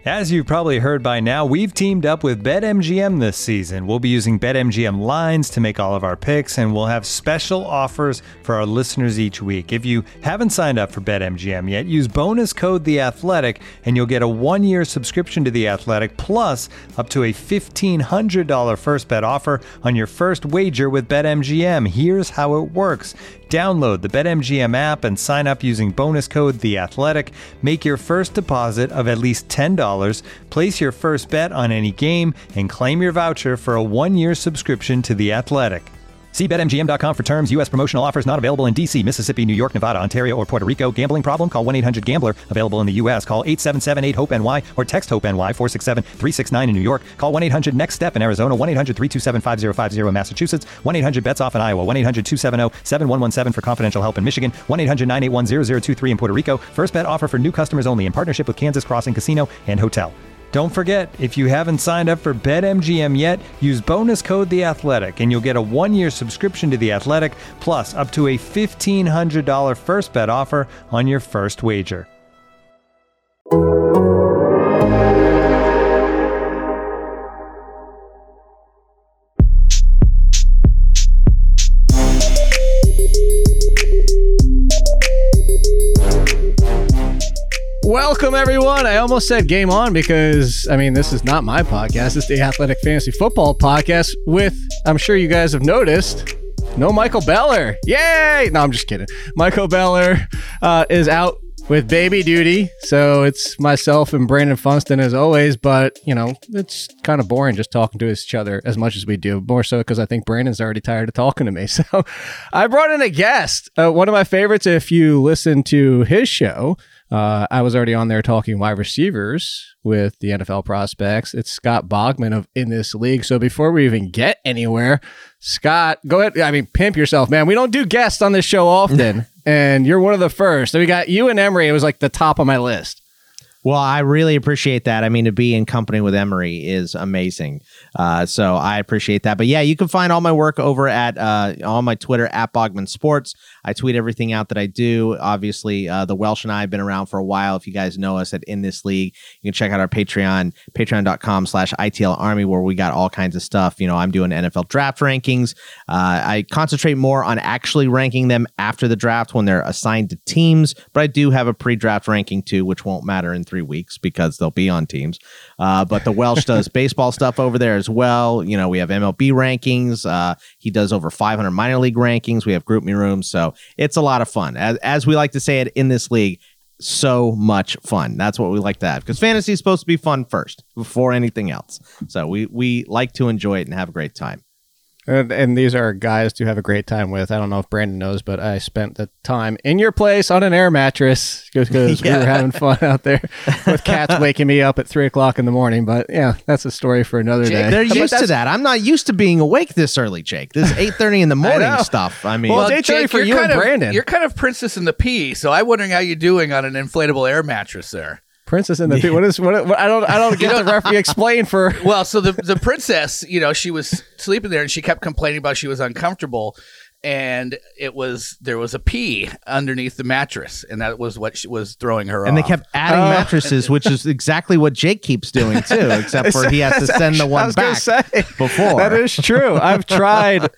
As you've probably heard by now, we've teamed up with BetMGM this season. We'll be using BetMGM lines to make all of our picks, and we'll have special offers for our listeners each week. If you haven't signed up for BetMGM yet, use bonus code The Athletic, and you'll get a 1-year subscription to The Athletic, plus up to a $1,500 first bet offer on your first wager with BetMGM. Here's how it works. Download the BetMGM app and sign up using bonus code The Athletic. Make your first deposit of at least $10. Place your first bet on any game and claim your voucher for a 1-year subscription to The Athletic. See BetMGM.com for terms. U.S. promotional offers not available in D.C., Mississippi, New York, Nevada, Ontario, or Puerto Rico. Gambling problem? Call 1-800-GAMBLER. Available in the U.S. Call 877-8-HOPE-NY or text HOPE-NY 467-369 in New York. Call 1-800-NEXT-STEP in Arizona. 1-800-327-5050 in Massachusetts. 1-800-BETS-OFF in Iowa. 1-800-270-7117 for confidential help in Michigan. 1-800-981-0023 in Puerto Rico. First bet offer for new customers only in partnership with Kansas Crossing Casino and Hotel. Don't forget, if you haven't signed up for BetMGM yet, use bonus code The Athletic, and you'll get a 1-year subscription to The Athletic, plus up to a $1,500 first bet offer on your first wager. Welcome, everyone. I almost said game on because, this is not my podcast. It's the Athletic Fantasy Football Podcast with, I'm sure you guys have noticed, no Michael Beller. Yay! No, I'm just kidding. Michael Beller is out with baby duty, so it's myself and Brandon Funston as always, but, it's kind of boring just talking to each other as much as we do, more so because I think Brandon's already tired of talking to me. So I brought in a guest, one of my favorites if you listen to his show. I was already on there talking wide receivers with the NFL prospects. It's Scott Bogman of In This League. So before we even get anywhere, Scott, go ahead. Pimp yourself, man. We don't do guests on this show often, and you're one of the first. So we got you and Emery. It was like the top of my list. Well, I really appreciate that. To be in company with Emery is amazing. So I appreciate that. But yeah, you can find all my work over at on my Twitter at Bogman Sports. I tweet everything out that I do. Obviously, the Welsh and I have been around for a while. If you guys know us at In This League, you can check out our Patreon, patreon.com/ITL Army, where we got all kinds of stuff. I'm doing NFL draft rankings. I concentrate more on actually ranking them after the draft when they're assigned to teams. But I do have a pre-draft ranking too, which won't matter in 3 weeks because they'll be on teams. But the Welsh does baseball stuff over there as well. We have MLB rankings. He does over 500 minor league rankings. We have Group Me Rooms. So it's a lot of fun. As we like to say it In This League, so much fun. That's what we like to have because fantasy is supposed to be fun first before anything else. So we like to enjoy it and have a great time. And these are guys to have a great time with. I don't know if Brandon knows, but I spent the time in your place on an air mattress because we were having fun out there with cats waking me up at 3 o'clock in the morning. But yeah, that's a story for another day. They're used to that. I'm not used to being awake this early, Jake. This is 8:30 in the morning stuff. Well, it's 8:30 for you and Brandon. You're kind of Princess in the Pea, so I'm wondering how you're doing on an inflatable air mattress there. Princess in the Pea. What I don't get the referee explain for. Well, so the princess, she was sleeping there and she kept complaining about she was uncomfortable. And there was a pea underneath the mattress, and that was what was throwing her off. And they kept adding mattresses, which is exactly what Jake keeps doing too, except for he has to send the one back before. That is true. I've tried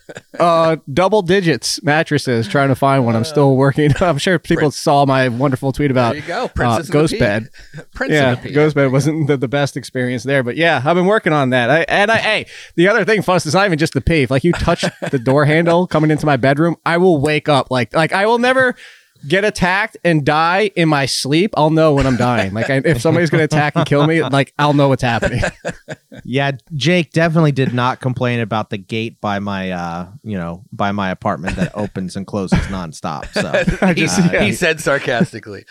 double digits mattresses trying to find one. I'm still working. I'm sure people saw my wonderful tweet about Ghost Bed. Ghost Bed wasn't the best experience there, but yeah, I've been working on that. Hey, the other thing, Fuss, is not even just the pee. If you touch the door handle coming into my bedroom, I will wake up like I will never get attacked and die in my sleep. I'll know when I'm dying. If somebody's going to attack and kill me, I'll know what's happening. Yeah, Jake definitely did not complain about the gate by my by my apartment that opens and closes nonstop. So he said sarcastically.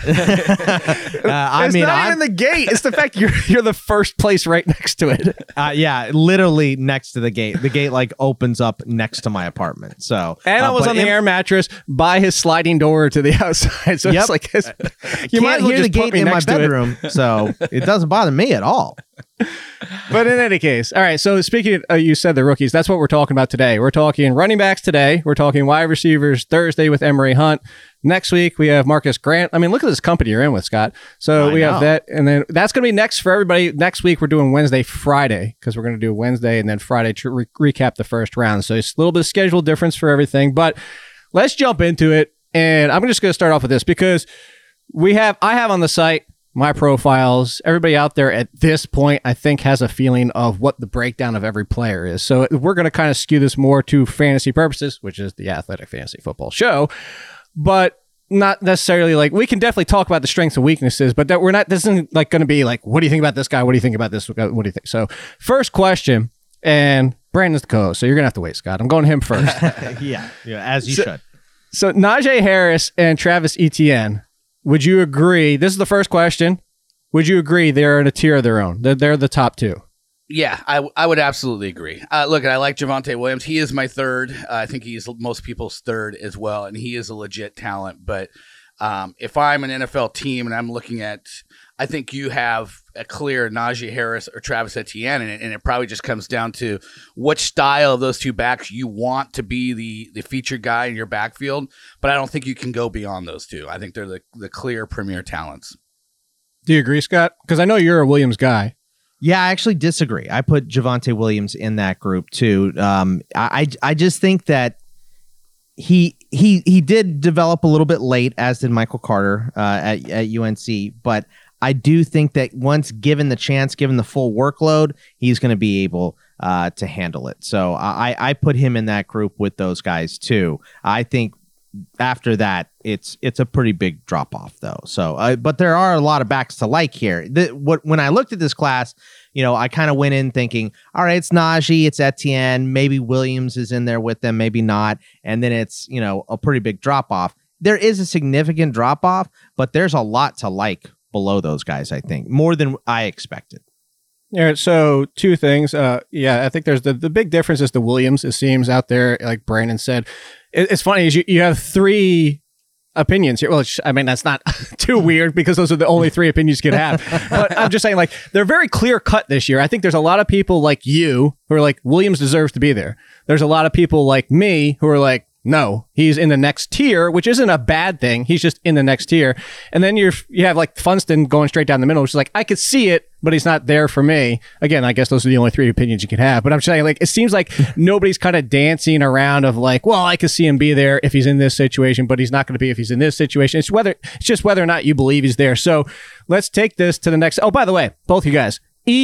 It's not even the gate. It's the fact you're the first place right next to it. Yeah, literally next to the gate. The gate opens up next to my apartment. So I was on the air mattress by his sliding door to the outside. So it's you might hear the gate in my bedroom, so it doesn't bother me at all. But in any case, all right. So speaking of, you said the rookies, that's what we're talking about today. We're talking running backs today. We're talking wide receivers Thursday with Emery Hunt. Next week, we have Marcus Grant. I mean, look at this company you're in with, Scott. So we have that. And then that's going to be next for everybody. Next week, we're doing Wednesday, Friday, because we're going to do Wednesday and then Friday to recap the first round. So it's a little bit of schedule difference for everything. But let's jump into it. And I'm just going to start off with this because I have on the site my profiles. Everybody out there at this point, I think, has a feeling of what the breakdown of every player is. So we're going to kind of skew this more to fantasy purposes, which is the Athletic Fantasy Football Show, but not necessarily like we can definitely talk about the strengths and weaknesses, but that we're not. This isn't like going to be like, what do you think about this guy? What do you think about this? What do you think? So first question, and Brandon's the co-host, so you're gonna have to wait, Scott. I'm going to him first. yeah, as you should. So Najee Harris and Travis Etienne. Would you agree? This is the first question. Would you agree they're in a tier of their own? They're the top two. Yeah, I would absolutely agree. Look, I like Javonte Williams. He is my third. I think he's most people's third as well, and he is a legit talent. But if I'm an NFL team and I'm looking at, I think you have a clear Najee Harris or Travis Etienne, and it probably just comes down to which style of those two backs you want to be the featured guy in your backfield. But I don't think you can go beyond those two. I think they're the clear premier talents. Do you agree, Scott? Because I know you're a Williams guy. Yeah, I actually disagree. I put Javonte Williams in that group too. I just think that he did develop a little bit late, as did Michael Carter at UNC, but I do think that once given the chance, given the full workload, he's going to be able to handle it. So I put him in that group with those guys too. I think after that, it's a pretty big drop off though. So, but there are a lot of backs to like here. When I looked at this class, I kind of went in thinking, all right, it's Najee, it's Etienne, maybe Williams is in there with them, maybe not, and then it's a pretty big drop off. There is a significant drop off, but there's a lot to like below those guys. I think more than I expected. All right, so two things. I think there's the big difference is the Williams. It seems out there, like Brandon said. It's funny is you have three opinions here. Well, I mean, that's not too weird because those are the only three opinions you could have. But I'm just saying, like, they're very clear cut this year. I think there's a lot of people like you who are like, Williams deserves to be there. There's a lot of people like me who are like, no, he's in the next tier, which isn't a bad thing. He's just in the next tier. And then you have like Funston going straight down the middle, which is like, I could see it, but he's not there for me. Again, I guess those are the only three opinions you could have. But I'm saying, like, it seems like nobody's kind of dancing around of like, well, I could see him be there if he's in this situation, but he's not going to be if he's in this situation. It's just whether or not you believe he's there. So let's take this to the next. Oh, by the way, both you guys.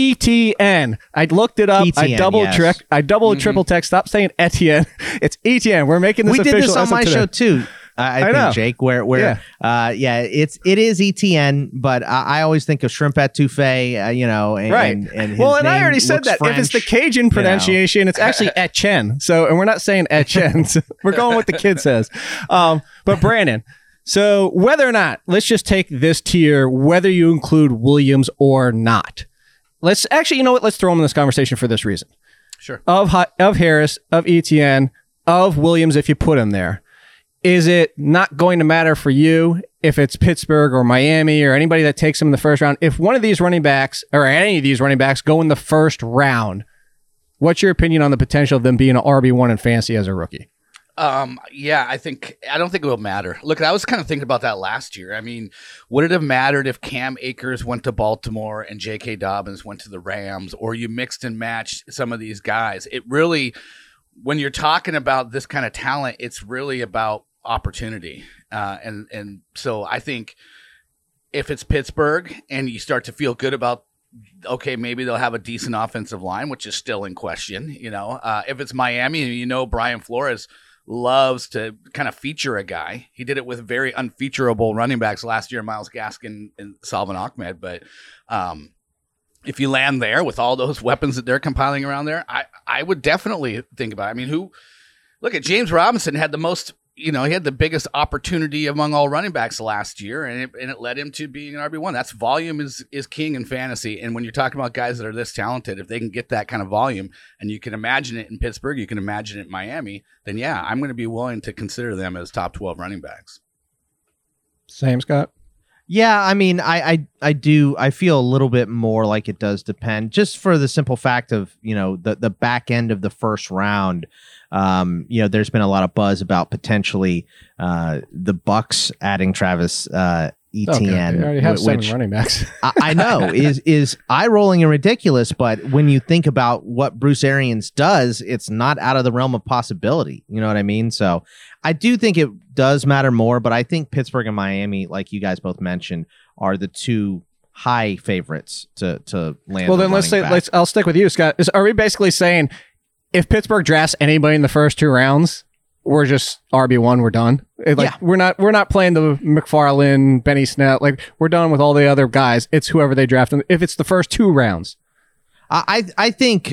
ETN. I looked it up. ETN, I double triple text. Stop saying Etienne. It's ETN. We're making this official. We did this on my show too. I think, Jake, where it is ETN, but I always think of shrimp etouffee, right. And well, and I already said that French, if it's the Cajun pronunciation, it's actually Etienne. So, and we're not saying Etienne. So we're going with the kid says. But Brandon, so whether or not, let's just take this tier, whether you include Williams or not. Let's actually, you know what? Let's throw him in this conversation for this reason. Sure. Of Harris, of Etienne, of Williams, if you put him there. Is it not going to matter for you if it's Pittsburgh or Miami or anybody that takes him in the first round? If one of these running backs or any of these running backs go in the first round, what's your opinion on the potential of them being an RB1 in fantasy as a rookie? I don't think it will matter. Look, I was kind of thinking about that last year. I mean, would it have mattered if Cam Akers went to Baltimore and J.K. Dobbins went to the Rams, or you mixed and matched some of these guys? It really, when you're talking about this kind of talent, it's really about opportunity. And so I think if it's Pittsburgh and you start to feel good about, okay, maybe they'll have a decent offensive line, which is still in question. If it's Miami, Brian Flores loves to kind of feature a guy. He did it with very unfeatureable running backs last year, Myles Gaskin and Salvon Ahmed. But if you land there with all those weapons that they're compiling around there, I would definitely think about it. I mean, look at James Robinson had the most, he had the biggest opportunity among all running backs last year, and it led him to being an RB1. That's volume is king in fantasy. And when you're talking about guys that are this talented, if they can get that kind of volume, and you can imagine it in Pittsburgh, you can imagine it in Miami, then yeah, I'm going to be willing to consider them as top 12 running backs. Same, Scott? Yeah, I mean, I do. I feel a little bit more like it does depend, just for the simple fact of, the back end of the first round. There's been a lot of buzz about potentially the Bucks adding Travis Etienne. They already have 7 running backs. I know is eye rolling and ridiculous, but when you think about what Bruce Arians does, it's not out of the realm of possibility. You know what I mean? So I do think it does matter more, but I think Pittsburgh and Miami, like you guys both mentioned, are the two high favorites to land. Well, then I'll stick with you, Scott. Are we basically saying if Pittsburgh drafts anybody in the first 2 rounds, we're just RB1, we're done? We're not playing the McFarland, Benny Snell. Like, we're done with all the other guys. It's whoever they draft. If it's the first 2 rounds. I think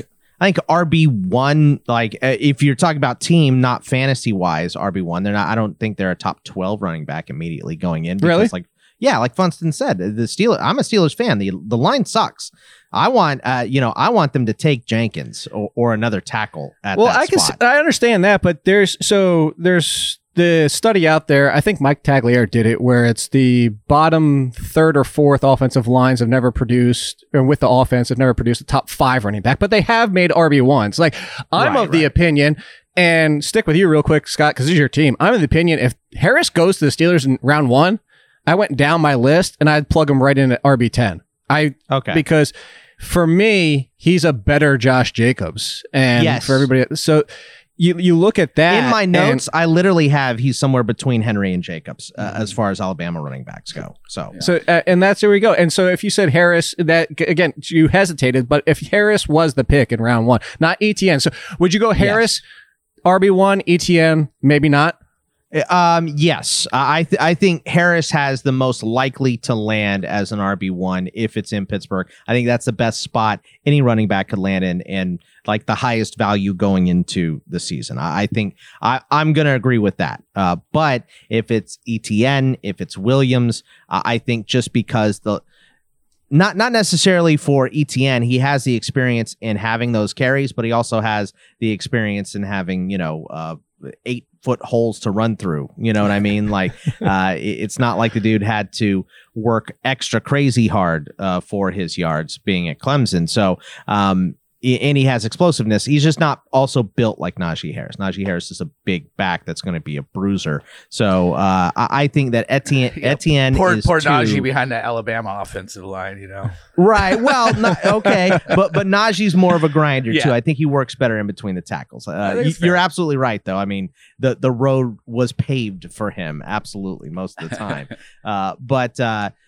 RB1, if you're talking about team, not fantasy wise, RB1, they're not. I don't think they're a top 12 running back immediately going in. Because, really? Like Funston said, the Steelers. I'm a Steelers fan. The line sucks. I want them to take Jenkins or another tackle at that spot. I understand that, but there's the study out there. I think Mike Tagliere did it, where it's the bottom 3rd or 4th offensive lines have never produced, and with the offense have never produced a top 5 running back, but they have made RB1s. Like, I'm of the opinion, and stick with you real quick, Scott, because this is your team. I'm of the opinion if Harris goes to the Steelers in round 1, I went down my list and I'd plug him right in at RB10. Because for me, he's a better Josh Jacobs, and for everybody. So you look at that. In my notes, I literally have he's somewhere between Henry and Jacobs as far as Alabama running backs go. And that's where we go. And so if you said Harris, that again you hesitated, but if Harris was the pick in round 1, not Etienne, so would you go Harris, RB1, Etienne, maybe not? Yes, I think Harris has the most likely to land as an RB1 if it's in Pittsburgh. I think that's the best spot any running back could land in, and like the highest value going into the season. I think I'm going to agree with that. But if it's Etienne, if it's Williams, I think just because not necessarily for Etienne, he has the experience in having those carries, but he also has the experience in having 8-foot holes to run through. You know what I mean? Like, it's not like the dude had to work extra crazy hard for his yards being at Clemson. So, and he has explosiveness. He's just not also built like Najee Harris. Najee Harris is a big back that's going to be a bruiser. So I think that Etienne poor is Najee behind that Alabama offensive line, Right. Well, okay, but Najee's more of a grinder too. I think he works better in between the tackles. You're absolutely right, though. I mean, the road was paved for him, absolutely, most of the time. But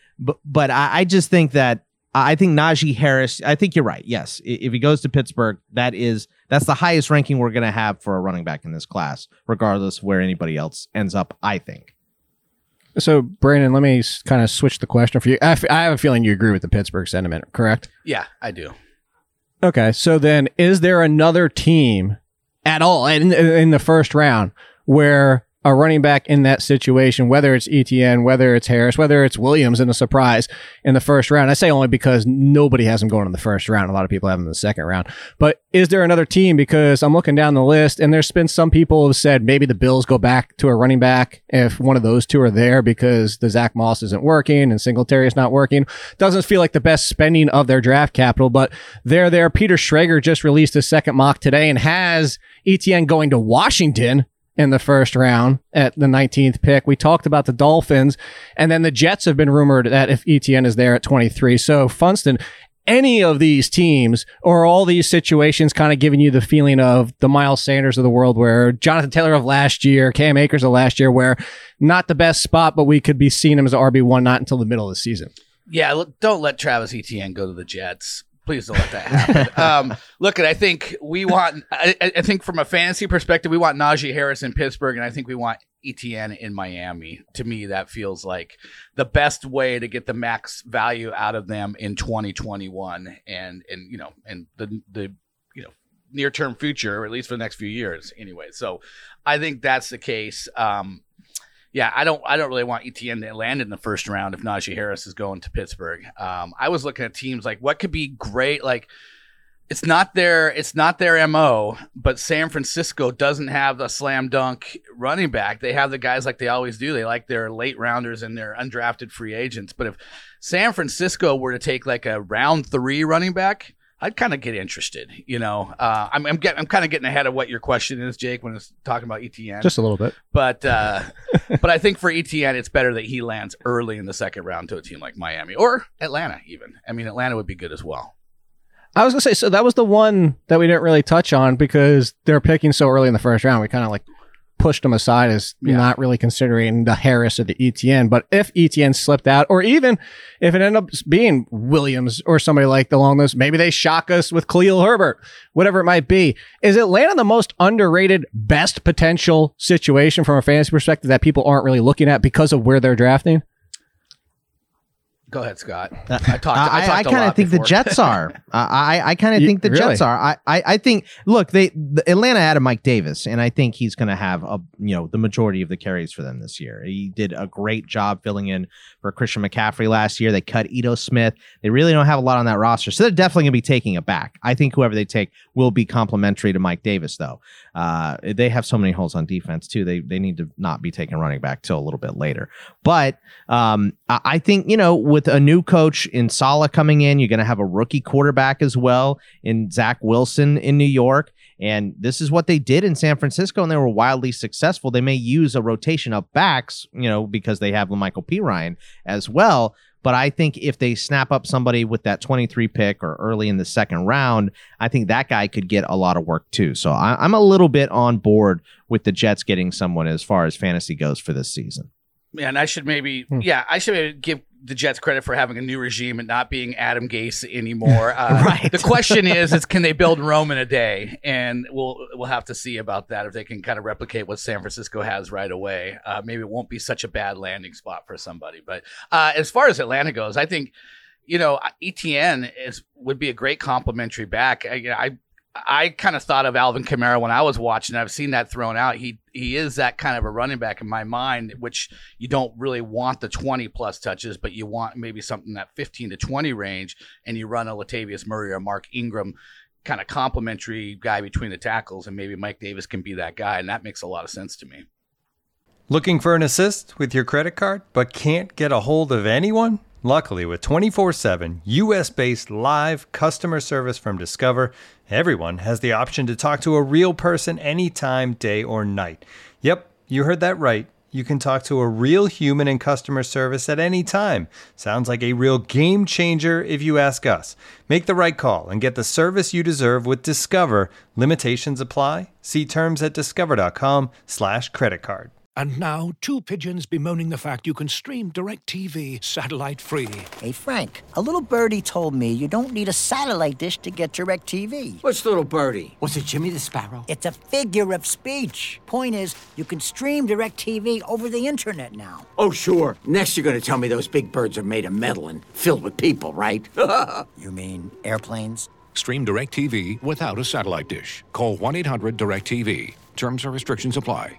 I just think that. I think Najee Harris, I think you're right. Yes. If he goes to Pittsburgh, that's the highest ranking we're going to have for a running back in this class, regardless of where anybody else ends up, I think. So, Brandon, let me kind of switch the question for you. I have a feeling you agree with the Pittsburgh sentiment, correct? Yeah, I do. Okay. So then is there another team at all in the first round where a running back in that situation, whether it's Etienne, whether it's Harris, whether it's Williams in a surprise in the first round? I say only because nobody has him going in the first round. A lot of people have him in the second round. But is there another team? Because I'm looking down the list, and there's been some people who have said maybe the Bills go back to a running back if one of those two are there because the Zach Moss isn't working and Singletary is not working. Doesn't feel like the best spending of their draft capital, but they're there. Peter Schrager just released his second mock today and has Etienne going to Washington in the first round at the 19th pick. We talked about the Dolphins, and then the Jets have been rumored that if Etienne is there at 23. So, Funston, any of these teams or all these situations kind of giving you the feeling of the Miles Sanders of the world, where Jonathan Taylor of last year, Cam Akers of last year, where not the best spot, but we could be seeing him as an RB1 not until the middle of the season? Yeah, look, don't let Travis Etienne go to the Jets. Please don't let that happen. I think we want, I think from a fantasy perspective, we want Najee Harris in Pittsburgh, and I think we want Etienne in Miami. To me, that feels like the best way to get the max value out of them in 2021 and the near term future, or at least for the next few years anyway. So I think that's the case. Yeah, I don't really want Etienne to land in the first round if Najee Harris is going to Pittsburgh. I was looking at teams like what could be great. Like It's not their MO, but San Francisco doesn't have the slam dunk running back. They have the guys like they always do. They like their late rounders and their undrafted free agents. But if San Francisco were to take like a round 3 running back, I'd kind of get interested. I'm kind of getting ahead of what your question is, Jake, when it's talking about ETN. Just a little bit. But I think for ETN, it's better that he lands early in the second round to a team like Miami or Atlanta even. I mean, Atlanta would be good as well. I was going to say, so that was the one that we didn't really touch on because they're picking so early in the first round. We kind of like pushed them aside as not really considering the Harris or the ETN. But if ETN slipped out, or even if it ended up being Williams or somebody like along those, maybe they shock us with Khalil Herbert, whatever it might be. Is Atlanta the most underrated, best potential situation from a fantasy perspective that people aren't really looking at because of where they're drafting? Go ahead, Scott. I kind of think the Jets are. I kind of think the Jets are. I think. Look, Atlanta added Mike Davis, and I think he's going to have the majority of the carries for them this year. He did a great job filling in for Christian McCaffrey last year. They cut Ito Smith. They really don't have a lot on that roster, so they're definitely going to be taking it back. I think whoever they take will be complimentary to Mike Davis, though. They have so many holes on defense too. They need to not be taking running back till a little bit later. But I think with a new coach in Saleh coming in, you're going to have a rookie quarterback as well in Zach Wilson in New York. And this is what they did in San Francisco, and they were wildly successful. They may use a rotation of backs, because they have LaMichael Pirine as well. But I think if they snap up somebody with that 23 pick or early in the second round, I think that guy could get a lot of work too. So I'm a little bit on board with the Jets getting someone as far as fantasy goes for this season. Yeah, and I should maybe give the Jets credit for having a new regime and not being Adam Gase anymore. Right. The question is can they build Rome in a day? And we'll have to see about that if they can kind of replicate what San Francisco has right away. Maybe it won't be such a bad landing spot for somebody. But as far as Atlanta goes, I think ETN would be a great complimentary back. I kind of thought of Alvin Kamara when I was watching. I've seen that thrown out. He is that kind of a running back in my mind, which you don't really want the 20 plus touches, but you want maybe something in that 15 to 20 range, and you run a Latavius Murray or Mark Ingram kind of complimentary guy between the tackles, and maybe Mike Davis can be that guy, and that makes a lot of sense to me. Looking for an assist with your credit card, but can't get a hold of anyone? Luckily, with 24/7 U.S.-based live customer service from Discover, everyone has the option to talk to a real person anytime, day or night. Yep, you heard that right. You can talk to a real human in customer service at any time. Sounds like a real game changer if you ask us. Make the right call and get the service you deserve with Discover. Limitations apply. See terms at discover.com/creditcard. And now, two pigeons bemoaning the fact you can stream DirecTV satellite-free. Hey, Frank, a little birdie told me you don't need a satellite dish to get DirecTV. What's little birdie? Was it Jimmy the Sparrow? It's a figure of speech. Point is, you can stream DirecTV over the internet now. Oh, sure. Next you're going to tell me those big birds are made of metal and filled with people, right? You mean airplanes? Stream DirecTV without a satellite dish. Call 1-800-DirecTV. Terms and restrictions apply.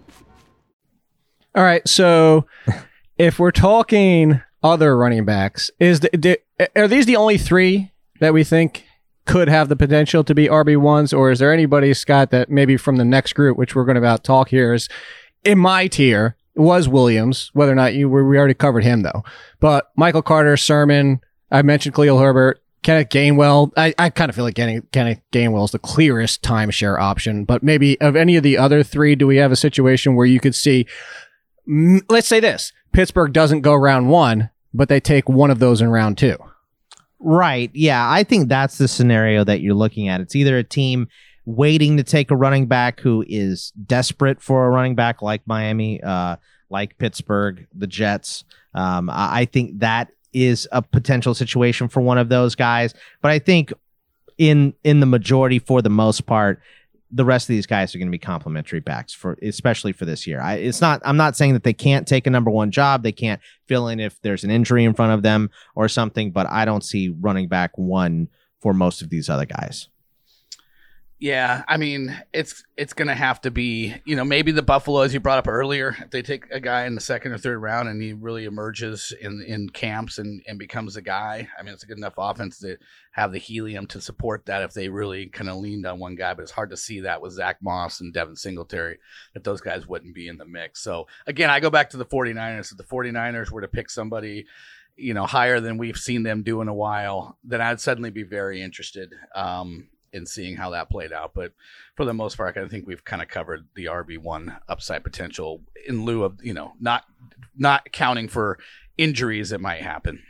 All right, so if we're talking other running backs, are these the only three that we think could have the potential to be RB1s, or is there anybody, Scott, that maybe from the next group, which we're going to about talk here, is in my tier, was Williams, whether or not we already covered him, though. But Michael Carter, Sermon, I mentioned Khalil Herbert, Kenneth Gainwell. I kind of feel like Kenneth Gainwell is the clearest timeshare option, but maybe of any of the other three, do we have a situation where you could see... Let's say this, Pittsburgh doesn't go round 1, but they take one of those in round 2. Right. Yeah, I think that's the scenario that you're looking at. It's either a team waiting to take a running back who is desperate for a running back like Miami, like Pittsburgh, the Jets. I think that is a potential situation for one of those guys. But I think in the majority, for the most part, the rest of these guys are going to be complimentary backs especially for this year. I'm not saying that they can't take a number one job. They can't fill in if there's an injury in front of them or something, but I don't see running back one for most of these other guys. Yeah, I mean, it's going to have to be, maybe the Buffalo, as you brought up earlier, if they take a guy in the second or third round and he really emerges in camps and becomes a guy. I mean, it's a good enough offense to have the helium to support that if they really kind of leaned on one guy. But it's hard to see that with Zach Moss and Devin Singletary, that those guys wouldn't be in the mix. So, again, I go back to the 49ers. If the 49ers were to pick somebody, higher than we've seen them do in a while, then I'd suddenly be very interested in seeing how that played out. But for the most part, I think we've kind of covered the RB1 upside potential in lieu of, not accounting for injuries that might happen.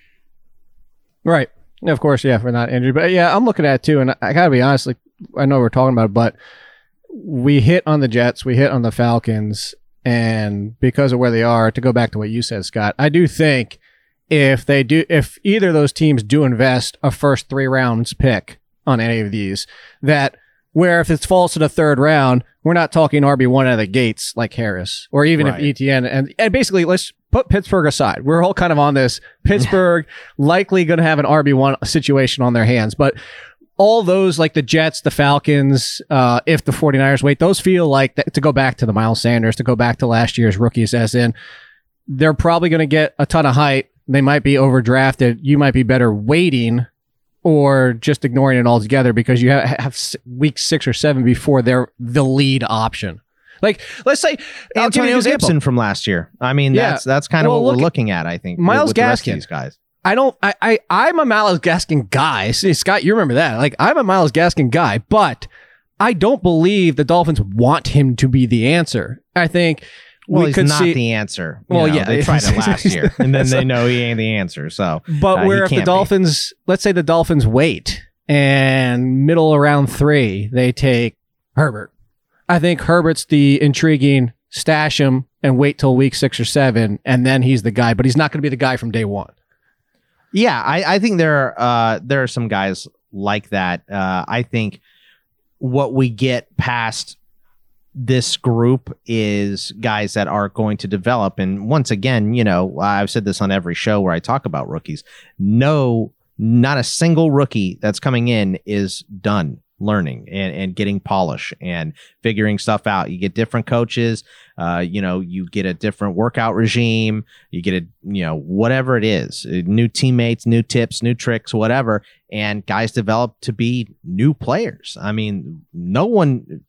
Right. Of course, yeah, for not injured. But yeah, I'm looking at it too, and I gotta be honest, like, I know we're talking about it, but we hit on the Jets, we hit on the Falcons, and because of where they are, to go back to what you said, Scott, I do think if either of those teams do invest a first 3 rounds pick on any of these, that where if it falls to the third round, we're not talking RB1 out of the gates like Harris, or even if ETN, and basically let's put Pittsburgh aside. We're all kind of on this Pittsburgh likely going to have an RB1 situation on their hands, but all those, like the Jets, the Falcons, if the 49ers wait, those feel like to go back to the Miles Sanders, to go back to last year's rookies, as in they're probably going to get a ton of hype. They might be overdrafted. You might be better waiting or just ignoring it altogether because you have week 6 or 7 before they're the lead option. Like, let's say Antonio Gibson from last year. I mean, that's kind of what we're looking at, I think. Miles with the rest of Gaskin. these guys. I'm a Miles Gaskin guy. See, Scott, you remember that. Like, I'm a Miles Gaskin guy, but I don't believe the Dolphins want him to be the answer. I think he's not the answer. They tried it last year, and then they know he ain't the answer. So, but where if the Dolphins, let's say the Dolphins wait, and middle of round 3, they take Herbert. I think Herbert's the intriguing, stash him and wait till week 6 or 7, and then he's the guy. But he's not going to be the guy from day one. Yeah, I think there are some guys like that. I think what we get past this group is guys that are going to develop. And once again, I've said this on every show where I talk about rookies. No, not a single rookie that's coming in is done learning and getting polish and figuring stuff out. You get different coaches, you get a different workout regime, you get whatever it is, new teammates, new tips, new tricks, whatever. And guys develop to be new players. I mean, no one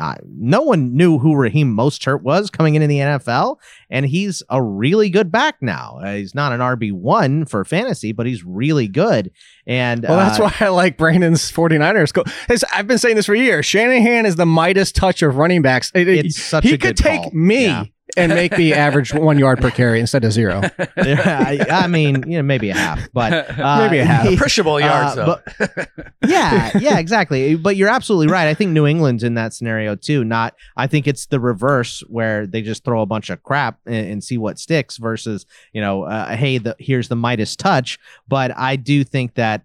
knew who Raheem Mostert was coming into the NFL, and he's a really good back now. He's not an RB1 for fantasy, but he's really good. And that's why I like Brandon's 49ers. I've been saying this for years. Shanahan is the Midas touch of running backs. It's such a good He could take me and make me average 1 yard per carry instead of 0. I mean, maybe a half, but maybe a half. Appreciable yards, though. Yeah, exactly. But you're absolutely right. I think New England's in that scenario too. I think it's the reverse where they just throw a bunch of crap and see what sticks versus, hey, here's the Midas touch. But I do think that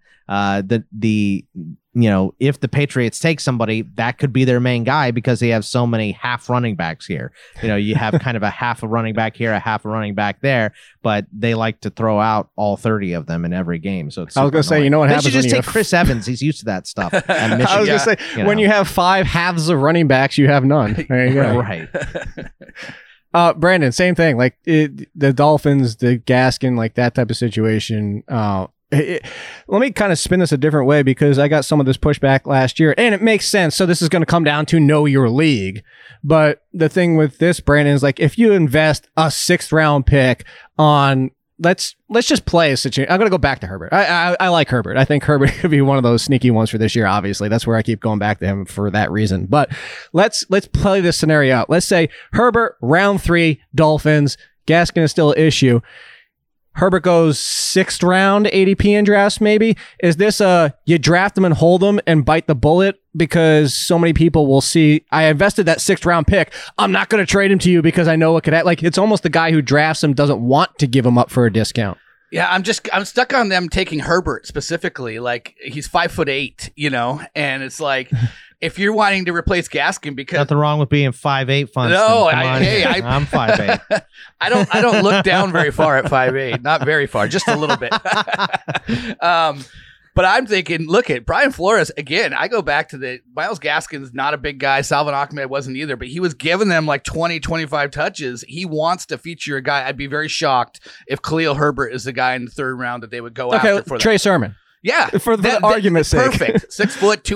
if the Patriots take somebody, that could be their main guy because they have so many half running backs here. You have kind of a half a running back here, a half a running back there, but they like to throw out all 30 of them in every game. So it's I was going to say, what happens? They should just take Chris Evans. He's used to that stuff. At Michigan. I was going to say, when you have 5 halves of running backs, you have none. There you go. Right. Brandon, same thing. Like the Dolphins, the Gaskin, like that type of situation. Let me kind of spin this a different way because I got some of this pushback last year, and it makes sense. So this is going to come down to know your league. But the thing with this, Brandon, is like if you invest a 6th round pick on let's just play a situation. I'm going to go back to Herbert. I like Herbert. I think Herbert could be one of those sneaky ones for this year. Obviously, that's where I keep going back to him for that reason. But let's play this scenario out. Let's say Herbert round 3, Dolphins. Gaskin is still an issue. Herbert goes 6th round ADP in drafts, maybe. Is this you draft him and hold him and bite the bullet because so many people will see, I invested that 6th round pick. I'm not going to trade him to you because I know what could happen. Like, it's almost the guy who drafts him doesn't want to give him up for a discount. Yeah, I'm stuck on them taking Herbert specifically. Like, he's 5'8", and it's like, if you're wanting to replace Gaskin because nothing wrong with being 5'8", Funston. No, I'm 5'8". I don't look down very far at 5'8", not very far, just a little bit. But I'm thinking, look at Brian Flores again. I go back to the Myles Gaskin's not a big guy. Salvin Ahmed wasn't either, but he was giving them like 20, 25 touches. He wants to feature a guy. I'd be very shocked if Khalil Herbert is the guy in the third round that they would go after for Trey Sermon. Yeah. For the argument's sake. Perfect. 6 foot,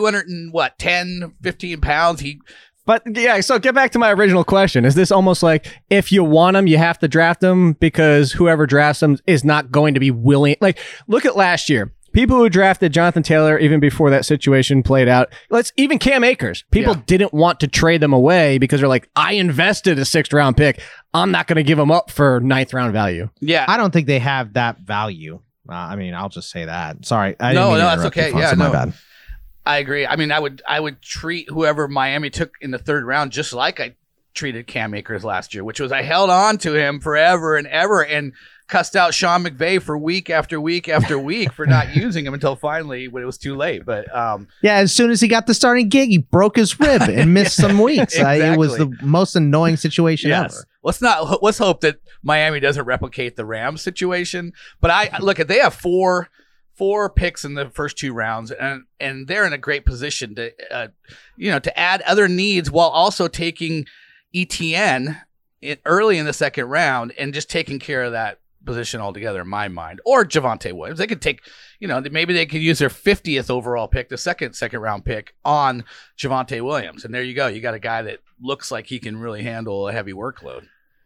10, 15 pounds. But yeah, so get back to my original question. Is this almost like if you want them, you have to draft them because whoever drafts them is not going to be willing? Like, look at last year. People who drafted Jonathan Taylor even before that situation played out. Even Cam Akers. People didn't want to trade them away because they're like, I invested a 6th round pick. I'm not going to give them up for 9th round value. Yeah. I don't think they have that value. I mean, I'll just say that. Sorry. No, that's okay. Yeah, my bad. I agree. I mean, I would treat whoever Miami took in the 3rd round just like I treated Cam Akers last year, which was I held on to him forever and ever and cussed out Sean McVay for week after week after week for not using him until finally when it was too late. But yeah, as soon as he got the starting gig, he broke his rib and missed some weeks. Exactly. It was the most annoying situation ever. Let's hope that Miami doesn't replicate the Rams situation. But they have four picks in the first 2 rounds, and they're in a great position to to add other needs while also taking ETN early in the 2nd round and just taking care of that position altogether in my mind. Or Javonte Williams. They could take, maybe they could use their 50th overall pick, the second round pick on Javonte Williams. And there you go. You got a guy that looks like he can really handle a heavy workload.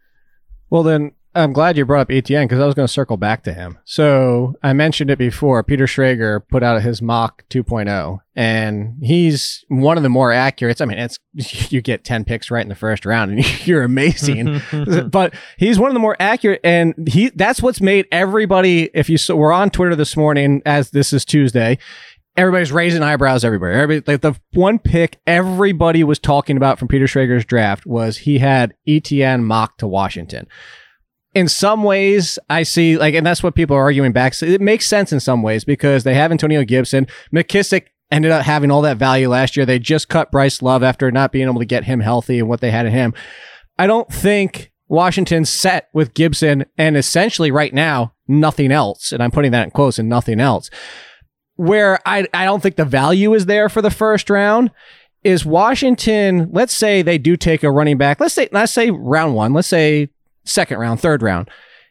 Well, then I'm glad you brought up ETN because I was going to circle back to him. So I mentioned it before. Peter Schrager put out his mock 2.0, and he's one of the more accurate. I mean, you get 10 picks right in the first round, and you're amazing. But he's one of the more accurate, and that's what's made everybody. We're on Twitter this morning as this is Tuesday. Everybody's raising eyebrows everywhere. Everybody, like the one pick everybody was talking about from Peter Schrager's draft was he had ETN mocked to Washington. In some ways, I see, and that's what people are arguing back. So it makes sense in some ways because they have Antonio Gibson. McKissick ended up having all that value last year. They just cut Bryce Love after not being able to get him healthy and what they had in him. I don't think Washington's set with Gibson and essentially right now, nothing else. And I'm putting that in quotes and nothing else. Where I don't think the value is there for the first round is Washington. Let's say they do take a running back. Let's say round 1. Let's say 2nd round, 3rd round.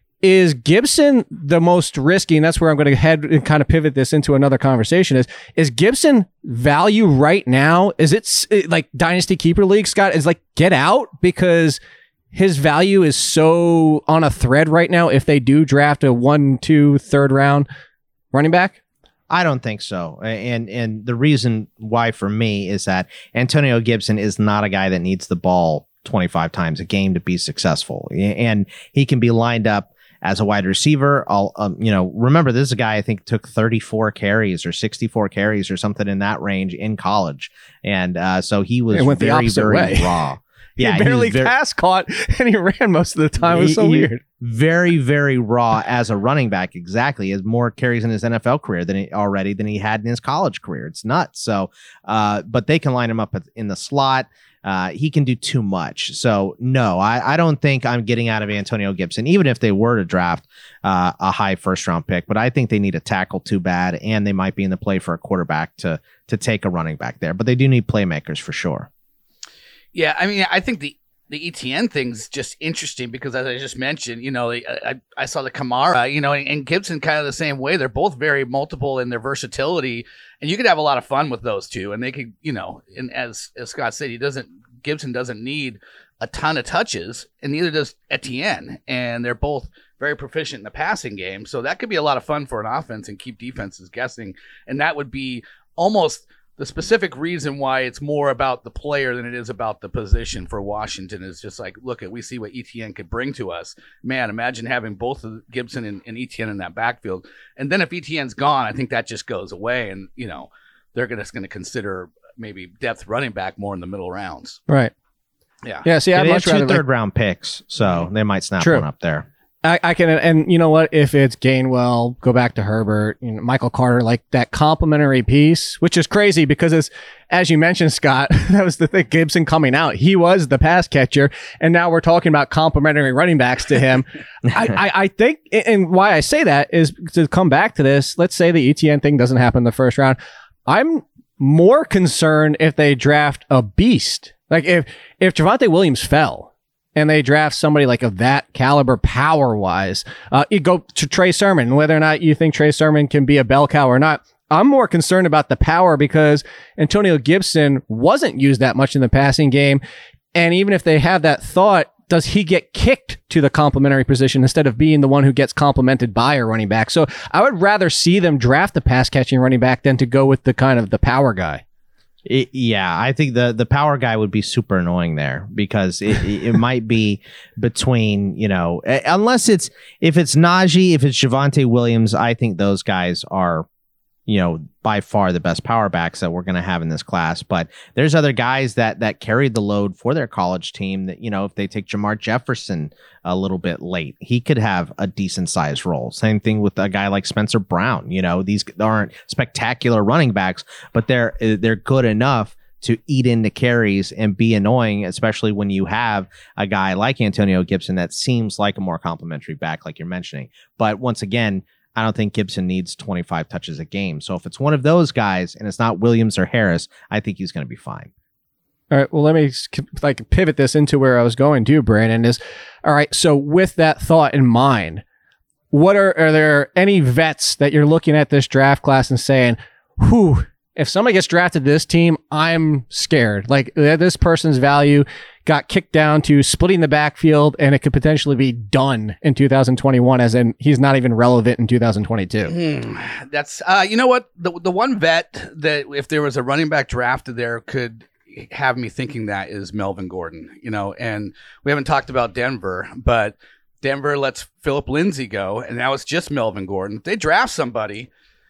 Is Gibson the most risky? And that's where I'm going to head and kind of pivot this into another conversation. Is Gibson value right now? Is it like Dynasty Keeper League, Scott? Is like get out because his value is so on a thread right now if they do draft a 1, 2, 3rd round running back? I don't think so. And the reason why for me is that Antonio Gibson is not a guy that needs the ball 25 times a game to be successful. And he can be lined up as a wide receiver. Remember, this is a guy I think took 34 carries or 64 carries or something in that range in college. And so he was very raw. Yeah, he barely pass caught and he ran most of the time. It was so weird. Very, very raw as a running back. Exactly. He has more carries in his NFL career than he had in his college career. It's nuts. So, but they can line him up in the slot. He can do too much. So no, I don't think I'm getting out of Antonio Gibson, even if they were to draft a high 1st round pick. But I think they need a tackle too bad, and they might be in the play for a quarterback to take a running back there. But they do need playmakers for sure. Yeah, I mean, I think the ETN thing's just interesting because, as I just mentioned, I saw the Kamara, and Gibson kind of the same way. They're both very multiple in their versatility, and you could have a lot of fun with those two. And they could, and as Scott said, Gibson doesn't need a ton of touches, and neither does Etienne. And they're both very proficient in the passing game, so that could be a lot of fun for an offense and keep defenses guessing. And that would be almost the specific reason why it's more about the player than it is about the position for Washington is just like, look, we see what ETN could bring to us. Man, imagine having both of Gibson and ETN in that backfield. And then if ETN's gone, I think that just goes away. And, they're just going to consider maybe depth running back more in the middle rounds. Right. Yeah. Yeah. See, I'd much rather 2 3rd round picks, so they might snap one up there. I can, and you know what? If it's Gainwell, go back to Herbert, Michael Carter, like that complimentary piece, which is crazy because as you mentioned, Scott, that was the thing. Gibson coming out, he was the pass catcher, and now we're talking about complimentary running backs to him. I think, and why I say that is to come back to this. Let's say the ETN thing doesn't happen in the first round. I'm more concerned if they draft a beast, like if Javonte Williams fell. And they draft somebody like of that caliber power-wise. You go to Trey Sermon, whether or not you think Trey Sermon can be a bell cow or not. I'm more concerned about the power because Antonio Gibson wasn't used that much in the passing game. And even if they have that thought, does he get kicked to the complimentary position instead of being the one who gets complimented by a running back? So I would rather see them draft the pass-catching running back than to go with the kind of the power guy. Yeah, I think the power guy would be super annoying there because it might be between, unless if it's Najee, if it's Javonte Williams, I think those guys are, by far the best power backs that we're going to have in this class. But there's other guys that carried the load for their college team that, if they take Jamar Jefferson a little bit late, he could have a decent sized role. Same thing with a guy like Spencer Brown. These aren't spectacular running backs, but they're good enough to eat into carries and be annoying, especially when you have a guy like Antonio Gibson that seems like a more complimentary back, like you're mentioning. But once again, I don't think Gibson needs 25 touches a game. So if it's one of those guys and it's not Williams or Harris, I think he's going to be fine. All right. Well, let me pivot this into where I was going to, Brandon, is all right. So with that thought in mind, what are there any vets that you're looking at this draft class and saying, whew, if somebody gets drafted to this team, I'm scared. Like this person's value got kicked down to splitting the backfield and it could potentially be done in 2021, as in he's not even relevant in 2022. That's, you know what? The one vet that if there was a running back drafted there could have me thinking that is Melvin Gordon, and we haven't talked about Denver, but Denver lets Philip Lindsay go and now it's just Melvin Gordon. If they draft somebody,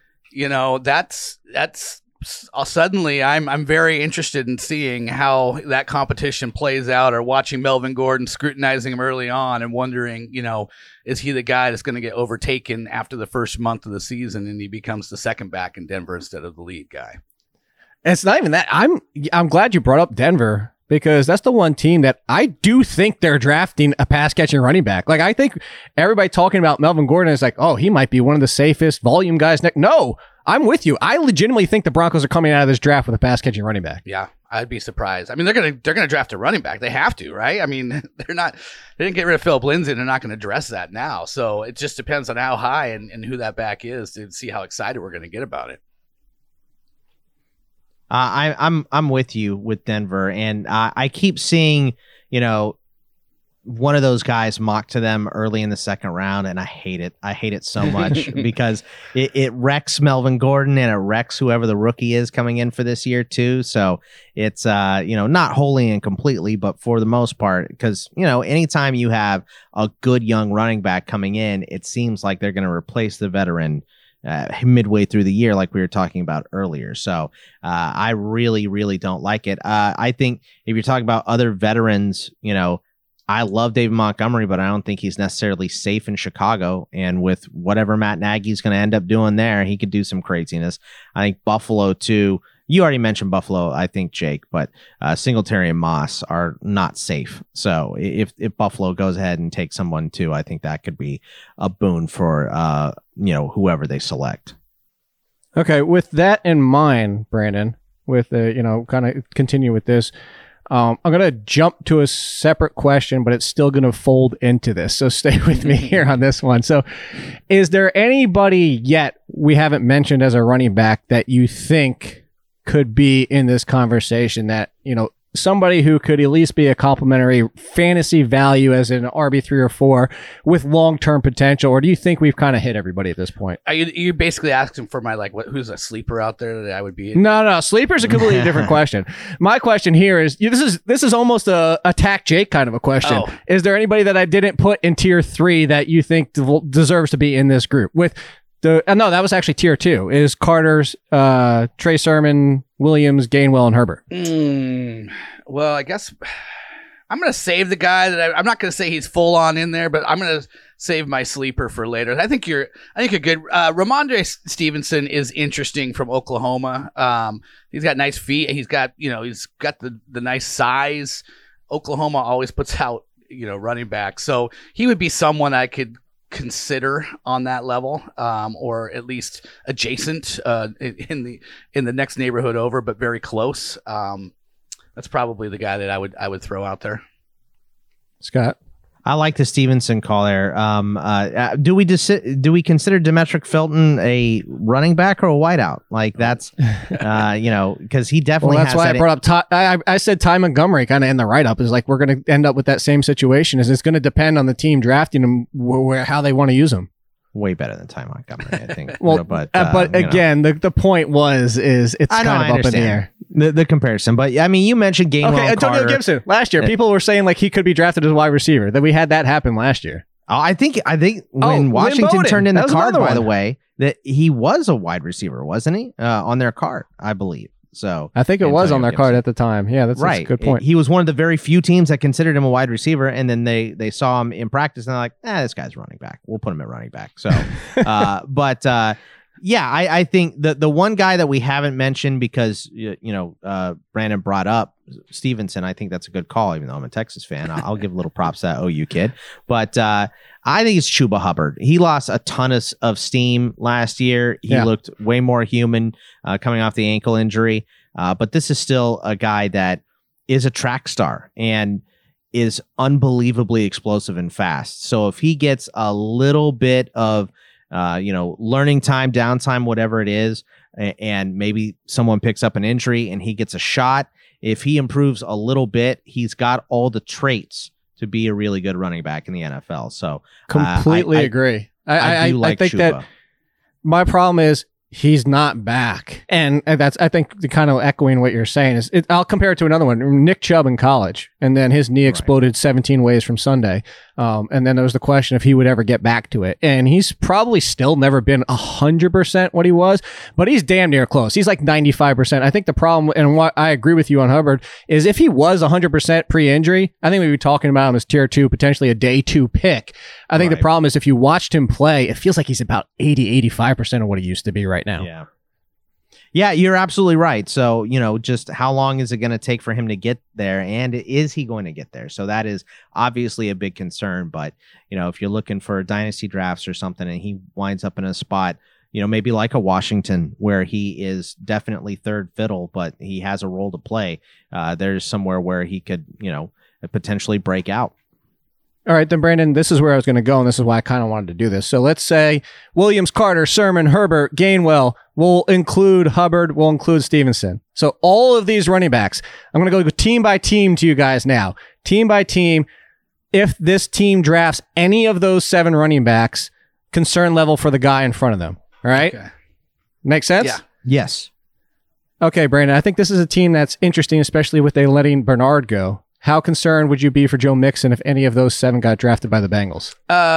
that's suddenly I'm very interested in seeing how that competition plays out, or watching Melvin Gordon, scrutinizing him early on and wondering, is he the guy that's going to get overtaken after the first month of the season and he becomes the second back in Denver instead of the lead guy? It's not even that. I'm glad you brought up Denver because that's the one team that I do think they're drafting a pass catching running back. Like I think everybody talking about Melvin Gordon is like, oh, he might be one of the safest volume guys. No, I'm with you. I legitimately think the Broncos are coming out of this draft with a pass catching running back. Yeah, I'd be surprised. I mean, they're gonna draft a running back. They have to, right? I mean, they didn't get rid of Philip Lindsay. They're not going to address that now. So it just depends on how high and who that back is to see how excited we're going to get about it. I'm with you with Denver, and I keep seeing one of those guys mocked to them early in the second round, and I hate it. I hate it so much because it wrecks Melvin Gordon and it wrecks whoever the rookie is coming in for this year too. So it's not wholly and completely, but for the most part, because anytime you have a good young running back coming in, it seems like they're going to replace the veteran midway through the year, like we were talking about earlier. So I really, really don't like it. I think if you're talking about other veterans, I love David Montgomery, but I don't think he's necessarily safe in Chicago. And with whatever Matt Nagy's going to end up doing there, he could do some craziness. I think Buffalo too. You already mentioned Buffalo, I think, Jake, but Singletary and Moss are not safe. So if Buffalo goes ahead and takes someone too, I think that could be a boon for whoever they select. Okay, with that in mind, Brandon, with kind of continue with this, I'm going to jump to a separate question, but it's still going to fold into this. So stay with me here on this one. So is there anybody yet we haven't mentioned as a running back that you think could be in this conversation that, somebody who could at least be a complimentary fantasy value as an RB3 or 4 with long-term potential? Or do you think we've kind of hit everybody at this point? Are you basically asking for my, who's a sleeper out there that I would be? No. Sleeper's a completely different question. My question here is, this is almost a attack Jake kind of a question. Oh. Is there anybody that I didn't put in tier 3 that you think deserves to be in this group? With no, that was actually tier 2. Is Carter's, Trey Sermon, Williams, Gainwell, and Herbert. Well, I guess I'm going to save the guy that I'm not going to say he's full on in there, but I'm going to save my sleeper for later. I think you're good. Ramondre Stevenson is interesting from Oklahoma. He's got nice feet. He's got the nice size. Oklahoma always puts out, running back. So he would be someone I could consider on that level, or at least adjacent in the next neighborhood over, but very close. That's probably the guy that I would throw out there. Scott? I like the Stevenson call there. Do we consider Demetric Felton a running back or a wideout? Like that's, because he definitely. Well, that's has why that I brought up. I said Ty Montgomery kind of in the write up is like we're going to end up with that same situation. Is it's going to depend on the team drafting him how they want to use him. Way better than Ty Montgomery, I think. Well, but again, the point is it's kind of up in the air. The comparison, but I mean, you mentioned Gainwell. Okay, Antonio Carter. Gibson last year. People were saying like he could be drafted as a wide receiver. That we had that happen last year. I think when Washington Bowden. turned in the card, by one. the way, that he was a wide receiver, wasn't he? On their card, I believe. So I think it was on their card at the time. Yeah, that's a good point. He was one of the very few teams that considered him a wide receiver, and then they saw him in practice and they're like, this guy's running back. We'll put him at running back. So, I think the one guy that we haven't mentioned because Brandon brought up Stevenson. I think that's a good call, even though I'm a Texas fan. I'll give a little props to that OU kid, but I think it's Chuba Hubbard. He lost a ton of steam last year. He looked way more human coming off the ankle injury, but this is still a guy that is a track star and is unbelievably explosive and fast. So if he gets a little bit of learning time, downtime, whatever it is, and maybe someone picks up an injury and he gets a shot, if he improves a little bit, he's got all the traits to be a really good running back in the NFL. So completely agree. I think Chuba. That my problem is he's not back, and that's I think the kind of echoing what you're saying is. I'll compare it to another one, Nick Chubb in college, and then his knee exploded 17 ways from Sunday, and then there was the question if he would ever get back to it, and he's probably still never been 100% what he was, but he's damn near close. He's like 95%. I think the problem, and what I agree with you on Hubbard, is if he was 100% pre-injury, I think we'd be talking about him as tier 2, potentially a day 2 pick. I think the problem is if you watched him play, it feels like he's about 80-85% of what he used to be right now. Yeah, you're absolutely right. So, just how long is it going to take for him to get there? And is he going to get there? So that is obviously a big concern. But, if you're looking for dynasty drafts or something and he winds up in a spot, maybe like a Washington where he is definitely third fiddle, but he has a role to play. There's somewhere where he could, potentially break out. All right, then, Brandon, this is where I was going to go, and this is why I kind of wanted to do this. So let's say Williams, Carter, Sermon, Herbert, Gainwell. We'll include Hubbard. We'll include Stevenson. So all of these running backs, I'm going to go team by team to you guys now. Team by team, if this team drafts any of those 7 running backs, concern level for the guy in front of them. All right? Okay. Make sense? Yeah. Yes. Okay, Brandon, I think this is a team that's interesting, especially with they letting Bernard go. How concerned would you be for Joe Mixon if any of those 7 got drafted by the Bengals?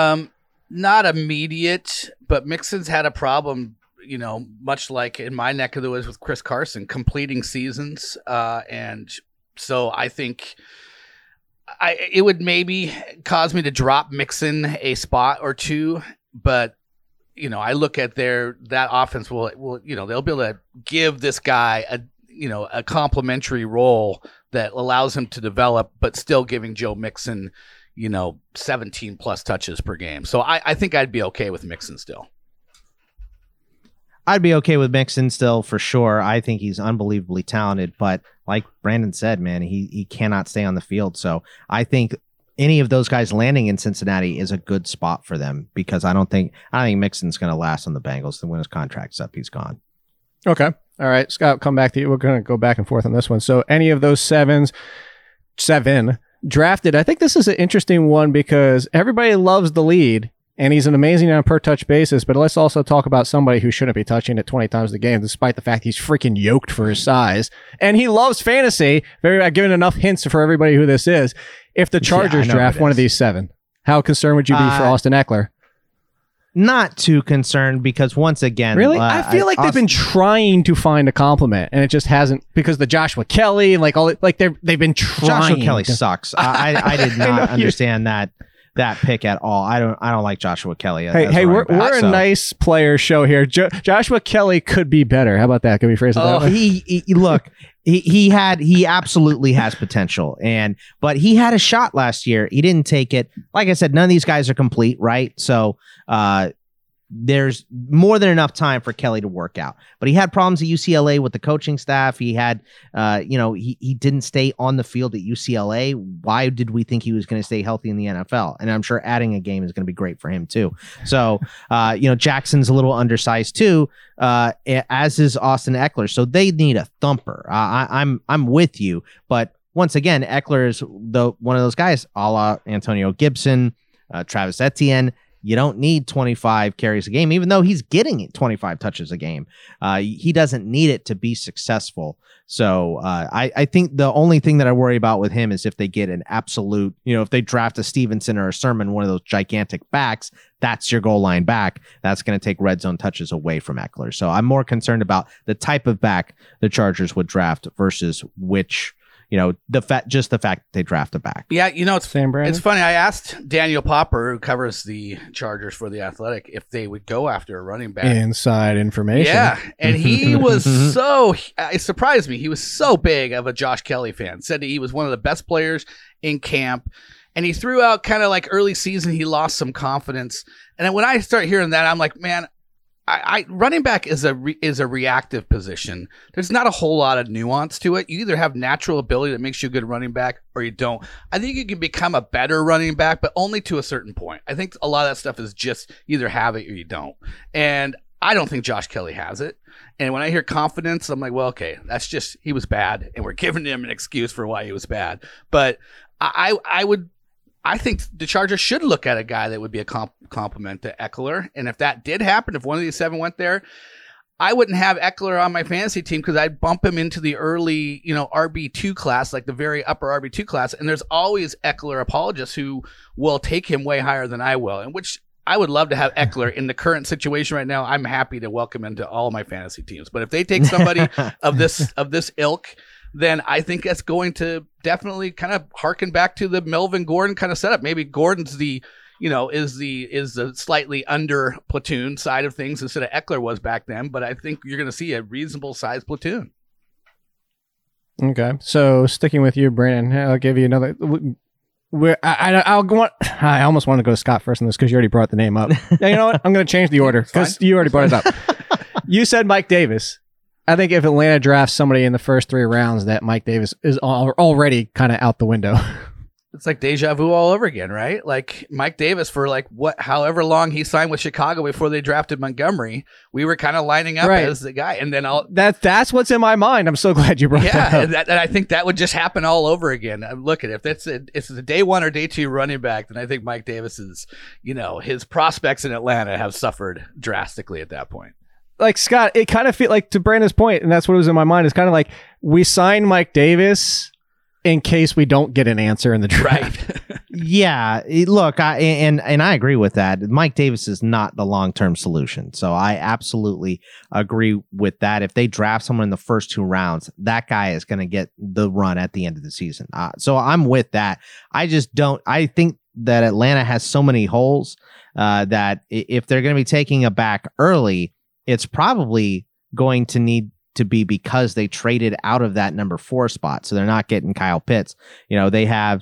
Not immediate, but Mixon's had a problem, much like in my neck of the woods with Chris Carson, completing seasons. And so I think it would maybe cause me to drop Mixon a spot or 2, but I look at that offense will they'll be able to give this guy a complimentary role that allows him to develop, but still giving Joe Mixon, 17 plus touches per game. So I think I'd be okay with Mixon still. I'd be okay with Mixon still for sure. I think he's unbelievably talented, but like Brandon said, man, he cannot stay on the field. So I think any of those guys landing in Cincinnati is a good spot for them because I don't think Mixon's going to last on the Bengals. Then when his contract's up, he's gone. Okay. All right, Scott, come back to you. We're going to go back and forth on this one. So any of those 7 drafted, I think this is an interesting one because everybody loves the lead, and he's an amazing on a per-touch basis, but let's also talk about somebody who shouldn't be touching it 20 times a game, despite the fact he's freaking yoked for his size. And he loves fantasy. I've given enough hints for everybody who this is. If the Chargers draft one of these 7, how concerned would you be for Austin Eckler? Not too concerned because once again, really, I feel like they've been trying to find a compliment and it just hasn't because the Joshua Kelly and they've been trying. Joshua Kelly sucks. I did not understand that that pick at all. I don't like Joshua Kelly. Hey, we're a nice player show here. Joshua Kelly could be better. How about that? Can we phrase it that way? Look. He absolutely has potential, but he had a shot last year. He didn't take it. Like I said, none of these guys are complete, right? So there's more than enough time for Kelly to work out. But he had problems at UCLA with the coaching staff. He had, he didn't stay on the field at UCLA. Why did we think he was going to stay healthy in the NFL? And I'm sure adding a game is going to be great for him too. So, Jackson's a little undersized too, as is Austin Eckler. So they need a thumper. I'm with you, but once again, Eckler is one of those guys, a la Antonio Gibson, Travis Etienne. You don't need 25 carries a game, even though he's getting 25 touches a game. He doesn't need it to be successful. So I think the only thing that I worry about with him is if they get an absolute, if they draft a Stevenson or a Sermon, one of those gigantic backs, that's your goal line back. That's going to take red zone touches away from Eckler. So I'm more concerned about the type of back the Chargers would draft versus which, the fact that they draft a back. Yeah, it's funny. I asked Daniel Popper, who covers the Chargers for The Athletic, if they would go after a running back. Inside information. Yeah, and he was it surprised me. He was so big of a Josh Kelly fan. Said that he was one of the best players in camp. And he threw out kind of like early season, he lost some confidence. And then when I start hearing that, I'm like, man, running back is a reactive position. There's not a whole lot of nuance to it. You either have natural ability that makes you a good running back or you don't. I think you can become a better running back, but only to a certain point. I think a lot of that stuff is just either have it or you don't. And I don't think Josh Kelly has it. And when I hear confidence, I'm like, well, okay, that's just, he was bad and we're giving him an excuse for why he was bad. But I think the Chargers should look at a guy that would be a compliment to Eckler. And if that did happen, if one of these 7 went there, I wouldn't have Eckler on my fantasy team because I'd bump him into the early, RB2 class, like the very upper RB2 class. And there's always Eckler apologists who will take him way higher than I will, and which I would love to have Eckler in the current situation right now. I'm happy to welcome him to all my fantasy teams. But if they take somebody of this ilk, then I think that's going to definitely kind of harken back to the Melvin Gordon kind of setup. Maybe Gordon's is the slightly under platoon side of things instead of Eckler was back then. But I think you're going to see a reasonable size platoon. Okay, so sticking with you, Brandon, I'll give you another. I almost want to go to Scott first on this because you already brought the name up. Now, you know what? I'm going to change the order because you already brought it up. You said Mike Davis. I think if Atlanta drafts somebody in the first 3 rounds, that Mike Davis is already kind of out the window. It's like deja vu all over again, right? Like Mike Davis for however long he signed with Chicago before they drafted Montgomery, we were kind of lining up as the guy. And then that's what's in my mind. I'm so glad you brought that up. And I think that would just happen all over again. Look at it. If it's a day 1 or day 2 running back, then I think Mike Davis is, his prospects in Atlanta have suffered drastically at that point. Like Scott, it kind of feels like, to Brandon's point, and that's what was in my mind, it's kind of like we signed Mike Davis in case we don't get an answer in the draft. Right. Yeah, look, I agree with that. Mike Davis is not the long-term solution. So I absolutely agree with that. If they draft someone in the first 2 rounds, that guy is going to get the run at the end of the season. So I'm with that. I think that Atlanta has so many holes that if they're going to be taking a back early, it's probably going to need to be because they traded out of that number 4 spot. So they're not getting Kyle Pitts. They have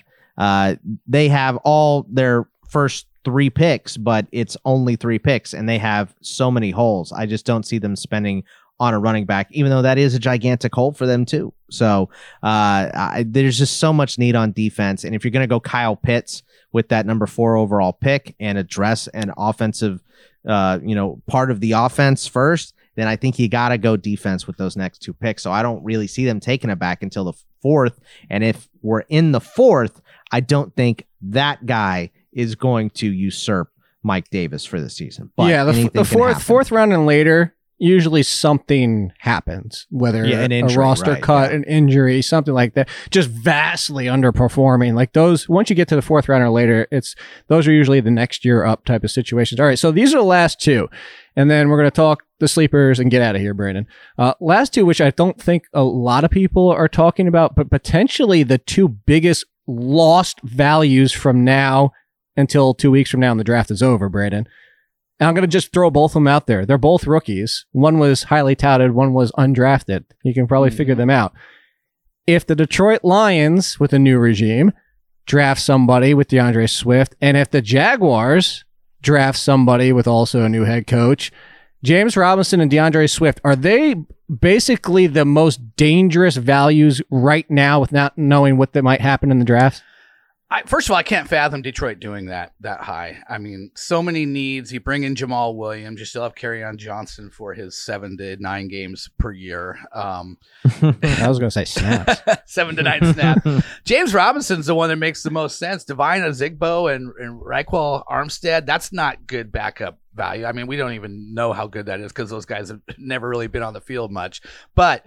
all their first 3 picks, but it's only 3 picks and they have so many holes. I just don't see them spending on a running back, even though that is a gigantic hole for them too. So there's just so much need on defense. And if you're going to go Kyle Pitts with that number 4 overall pick and address an offensive part of the offense first, then I think you got to go defense with those next 2 picks. So I don't really see them taking it back until the 4th. And if we're in the 4th, I don't think that guy is going to usurp Mike Davis for the season. But yeah, the fourth round and later, usually something happens, whether an injury, a roster cut, an injury, something like that, just vastly underperforming. Like those, once you get to the 4th round or later, those are usually the next year up type of situations. All right, so these are the last 2. And then we're going to talk the sleepers and get out of here, Brandon. Last 2, which I don't think a lot of people are talking about, but potentially the 2 biggest lost values from now until 2 weeks from now and the draft is over, Brandon. And I'm going to just throw both of them out there. They're both rookies. One was highly touted. One was undrafted. You can probably figure them out. If the Detroit Lions, with a new regime, draft somebody with DeAndre Swift, and if the Jaguars draft somebody with also a new head coach, James Robinson and DeAndre Swift, are they basically the most dangerous values right now without knowing what that might happen in the draft? First of all, I can't fathom Detroit doing that high. I mean, so many needs. You bring in Jamal Williams. You still have Kerryon Johnson for his 7 to 9 games per year. I was going to say snaps. 7 to 9 snaps. James Robinson's the one that makes the most sense. Divine Ozigbo and Raquel Armstead, that's not good backup value. I mean, we don't even know how good that is because those guys have never really been on the field much. But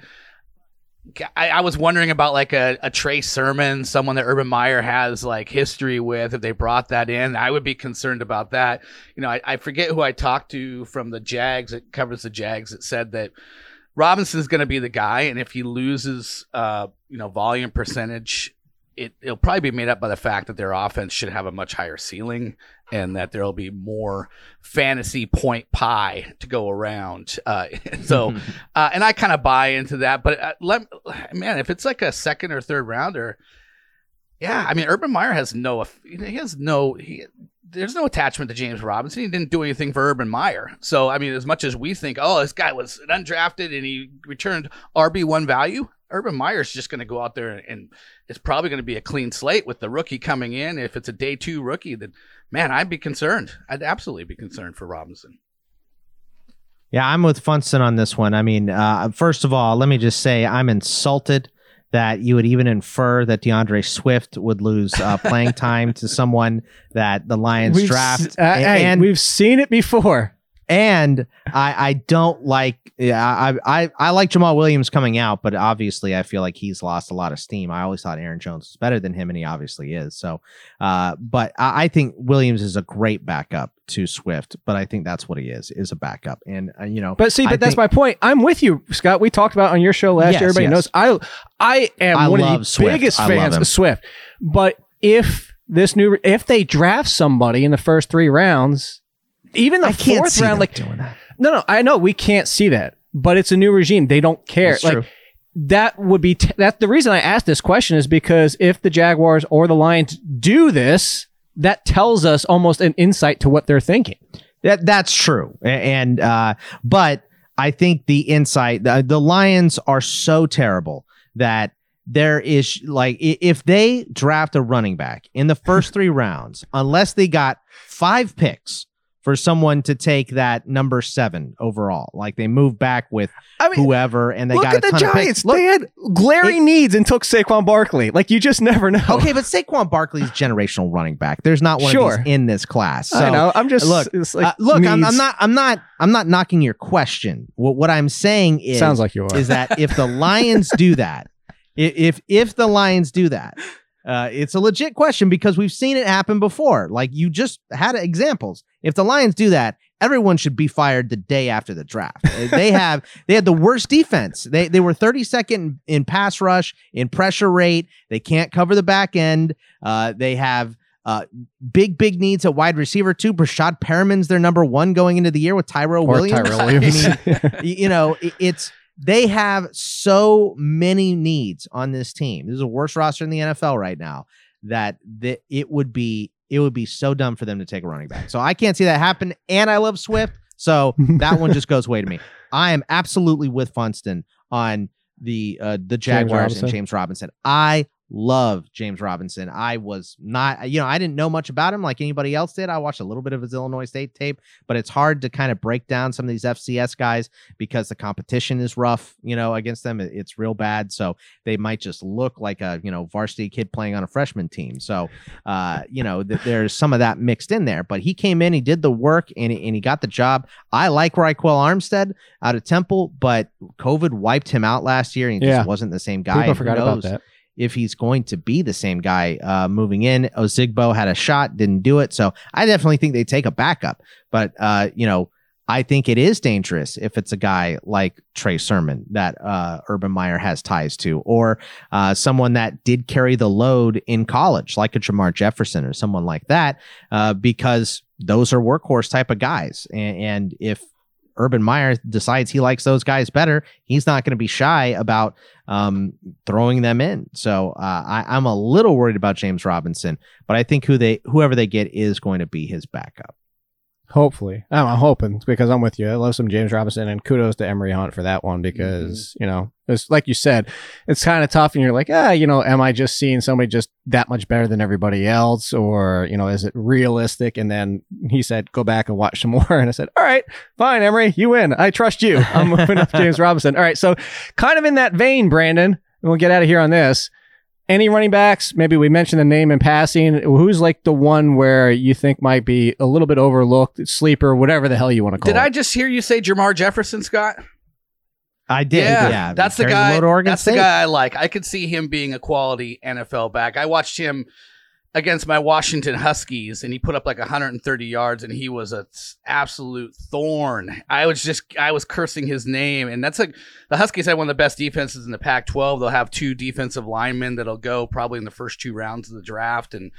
I was wondering about like a Trey Sermon, someone that Urban Meyer has like history with. If they brought that in, I would be concerned about that. You know, I forget who I talked to from the Jags. It covers the Jags. That said that Robinson's going to be the guy, and if he loses, volume percentage, it'll probably be made up by the fact that their offense should have a much higher ceiling and that there'll be more fantasy point pie to go around. And I kind of buy into that. But if it's like a second or third rounder, yeah, I mean, Urban Meyer has there's no attachment to James Robinson. He didn't do anything for Urban Meyer. So, I mean, as much as we think, oh, this guy was an undrafted and he returned RB1 value, Urban Meyer's just going to go out there and it's probably going to be a clean slate with the rookie coming in. If it's a day 2 rookie, then, man, I'd be concerned. I'd absolutely be concerned for Robinson. Yeah, I'm with Funston on this one. I mean, first of all, let me just say I'm insulted that you would even infer that DeAndre Swift would lose playing time to someone that the Lions draft. And we've seen it before. And I don't like, I like Jamal Williams coming out, but obviously I feel like he's lost a lot of steam. I always thought Aaron Jones was better than him, and he obviously is. So, but I think Williams is a great backup to Swift, but I think that's what he is a backup. And, but that's my point. I'm with you, Scott. We talked about on your show last year. Everybody knows I am one of the biggest fans of Swift. But if they draft somebody in the first 3 rounds, even the 4th round, like doing that. No, I know we can't see that, but it's a new regime. They don't care. That's true. That would be that's the reason I asked this question, is because if the Jaguars or the Lions do this, that tells us almost an insight to what they're thinking. That's true. And but I think the insight, the Lions are so terrible that there is, like, if they draft a running back in the first 3 rounds, unless they got 5 picks for someone to take that number 7 overall, like they moved back with whoever, and they got a ton of picks. Look at the Giants. They had glaring needs and took Saquon Barkley. Like, you just never know. Okay, but Saquon Barkley's generational running back. There's not one of these in this class. So, I know. I'm just I'm not knocking your question. What I'm saying is, sounds like you are, is that if the Lions do that, if the Lions do that, it's a legit question because we've seen it happen before. Like, you just had examples. If the Lions do that, everyone should be fired the day after the draft. They had the worst defense. They were 32nd in pass rush, in pressure rate. They can't cover the back end. They have big needs at wide receiver too. Brashad Perriman's their number 1 going into the year with Tyrell Williams. I mean, they have so many needs on this team. This is the worst roster in the NFL right now, that it would be so dumb for them to take a running back. So I can't see that happen. And I love Swift, so that one just goes way to me. I am absolutely with Funston on the Jaguars and James Robinson. I love James Robinson. I was not, I didn't know much about him like anybody else did. I watched a little bit of his Illinois State tape, but it's hard to kind of break down some of these FCS guys because the competition is rough, against them. It's real bad. So they might just look like a, varsity kid playing on a freshman team. So, there's some of that mixed in there, but he came in, he did the work, and he got the job. I like Raquel Armstead out of Temple, but COVID wiped him out last year, and he just wasn't the same guy. People forgot about that. If he's going to be the same guy moving in. Ozigbo had a shot, didn't do it. So I definitely think they take a backup. But, I think it is dangerous if it's a guy like Trey Sermon that Urban Meyer has ties to, or someone that did carry the load in college, like a Jamar Jefferson or someone like that, because those are workhorse type of guys. And if Urban Meyer decides he likes those guys better, he's not going to be shy about throwing them in. So I'm a little worried about James Robinson, but I think whoever they get is going to be his backup. Hopefully. I'm hoping, because I'm with you. I love some James Robinson, and kudos to Emory Hunt for that one, because, it's like you said, it's kind of tough, and you're like, am I just seeing somebody just that much better than everybody else? Or, is it realistic? And then he said, go back and watch some more. And I said, all right, fine, Emory, you win. I trust you. I'm moving up James Robinson. All right. So kind of in that vein, Brandon, and we'll get out of here on this. Any running backs? Maybe we mentioned the name in passing. Who's like the one where you think might be a little bit overlooked, sleeper, whatever the hell you want to call it? Did I just hear you say Jamar Jefferson, Scott? I did. Yeah. That's the guy. That's the guy I like. I could see him being a quality NFL back. I watched him against my Washington Huskies, and he put up like 130 yards, and he was an absolute thorn. I was cursing his name, and that's like the Huskies had one of the best defenses in the Pac-12. They'll have 2 defensive linemen that'll go probably in the first 2 rounds of the draft, and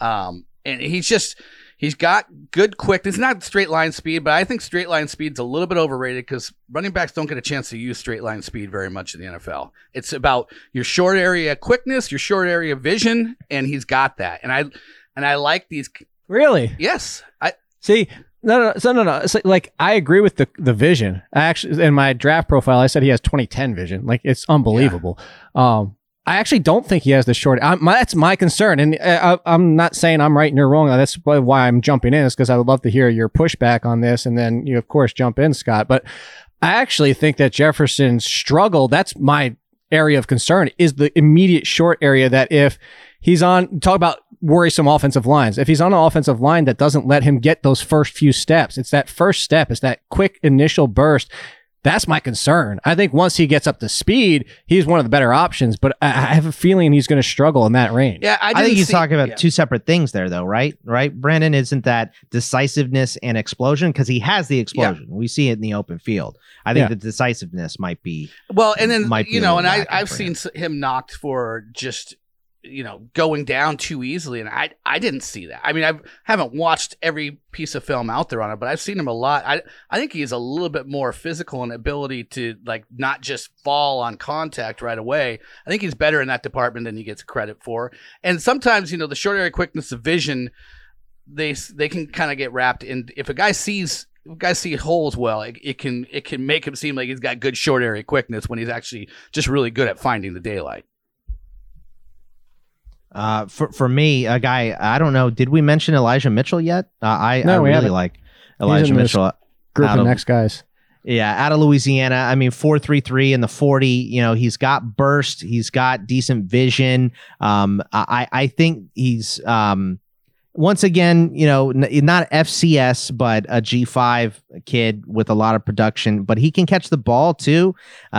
he's got good quickness, not straight line speed, but I think straight line speed's a little bit overrated because running backs don't get a chance to use straight line speed very much in the NFL. It's about your short area quickness, your short area vision, and he's got that. And I like these. Really? Yes. See. No. It's like I agree with the vision. I actually, in my draft profile, I said he has 2010 vision. Like, it's unbelievable. Yeah. I actually don't think he has the short. That's my concern, and I'm not saying I'm right and you're wrong. That's why I'm jumping in, is because I would love to hear your pushback on this, and then you, of course, jump in, Scott. But I actually think that Jefferson's struggle, that's my area of concern, is the immediate short area. That if he's on, talk about worrisome offensive lines. If he's on an offensive line that doesn't let him get those first few steps, it's that first step, it's that quick initial burst. That's my concern. I think once he gets up to speed, he's one of the better options, but I have a feeling he's going to struggle in that range. Yeah, I think he's talking about 2 separate things there, though, right? Right, Brandon? Isn't that decisiveness and explosion? Because he has the explosion. Yeah. We see it in the open field. I think the decisiveness might be. Well, and then, and I've seen him knocked for just, going down too easily. And I didn't see that. I mean, I haven't watched every piece of film out there on it, but I've seen him a lot. I think he's a little bit more physical in ability to not just fall on contact right away. I think he's better in that department than he gets credit for. And sometimes, the short area quickness of vision, they can kind of get wrapped in. If a guy sees holes well, it can make him seem like he's got good short area quickness when he's actually just really good at finding the daylight. For me, a guy, I don't know, did we mention Elijah Mitchell yet? I really like Elijah Mitchell. Group of next guys. Yeah, out of Louisiana. I mean, 4.33 in the 40. He's got burst. He's got decent vision. I think he's once again, not FCS, but a G5 kid with a lot of production. But he can catch the ball too.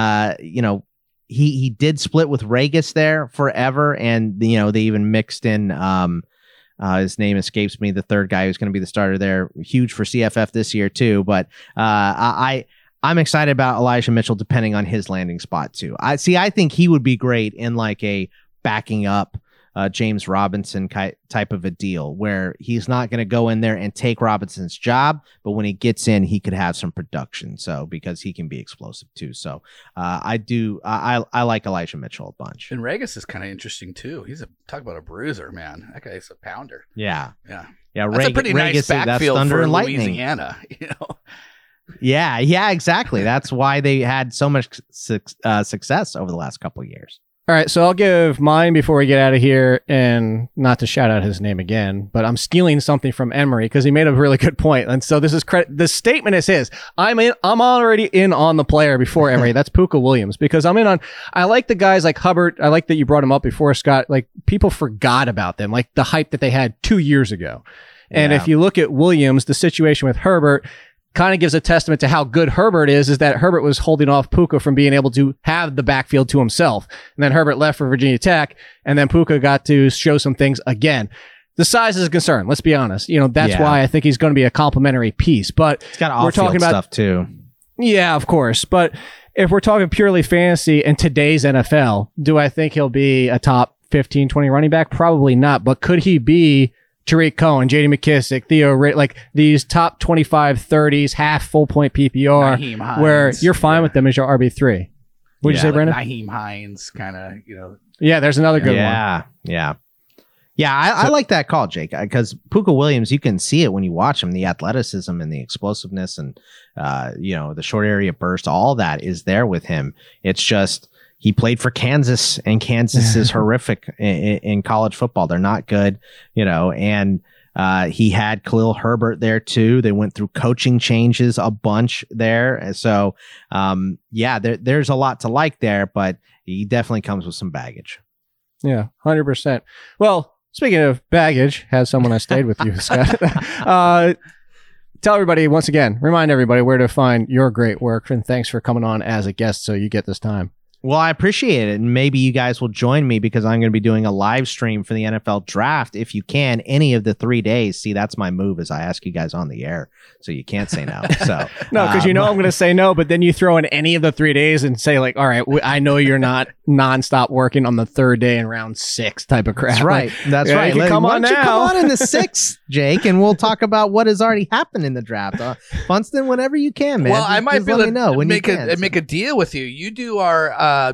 He did split with Regis there forever, and they even mixed in his name escapes me, the third guy who's going to be the starter there, huge for CFF this year too. But I'm excited about Elijah Mitchell depending on his landing spot too. I think he would be great in like a backing up James Robinson type of a deal, where he's not going to go in there and take Robinson's job, but when he gets in, he could have some production. So because he can be explosive too. So I like Elijah Mitchell a bunch. And Regis is kind of interesting too. Talk about a bruiser, man. That guy's a pounder. Yeah. That's a pretty nice backfield for Louisiana. Yeah, exactly. That's why they had so much success over the last couple of years. All right, so I'll give mine before we get out of here, and not to shout out his name again, but I'm stealing something from Emory because he made a really good point. And so this is the statement is his. I'm already in on the player before Emory. That's Puka Williams, because I like the guys like Hubbard. I like that you brought him up before, Scott. Like, people forgot about them, like the hype that they had 2 years ago. And if you look at Williams, the situation with Herbert kind of gives a testament to how good Herbert is that Herbert was holding off Puka from being able to have the backfield to himself. And then Herbert left for Virginia Tech, and then Puka got to show some things again. the size is a concern. Let's be honest. That's Yeah. why I think he's going to be a complimentary piece. But It's got we're off-field talking about stuff too. Yeah, of course. But if we're talking purely fantasy in today's NFL, do I think he'll be a top 15, 20 running back? Probably not. But could he be Tariq Cohen, J.D. McKissick, Theo Riddick, like these top 25, 30s, half full point PPR, Naheem Hines. where you're fine with them as your RB3? What'd you say, Brandon? Naheem Hines, kind of, Yeah, there's another good one. Yeah. I like that call, Jake, because Puka Williams, you can see it when you watch him. The athleticism and the explosiveness and, the short area burst, all that is there with him. It's just he played for Kansas, and Kansas is horrific in college football. They're not good, and he had Khalil Herbert there too. They went through coaching changes a bunch there. So, there's a lot to like there, but he definitely comes with some baggage. Yeah, 100%. Well, speaking of baggage, has someone I stayed with you, Scott. Tell everybody, once again, remind everybody where to find your great work, and thanks for coming on as a guest so you get this time. Well, I appreciate it. And maybe you guys will join me because I'm going to be doing a live stream for the NFL draft. If you can, any of the 3 days. See, that's my move is I ask you guys on the air. So you can't say no. So no, because I'm going to say no, but then you throw in any of the 3 days and say like, all right, I know you're not nonstop working on the third day in round 6 type of crap. That's right. That's right. Come on now. Come on in the 6th, Jake, and we'll talk about what has already happened in the draft. Funston, whenever you can, man. Well, I might be able to make a deal with you. You do our,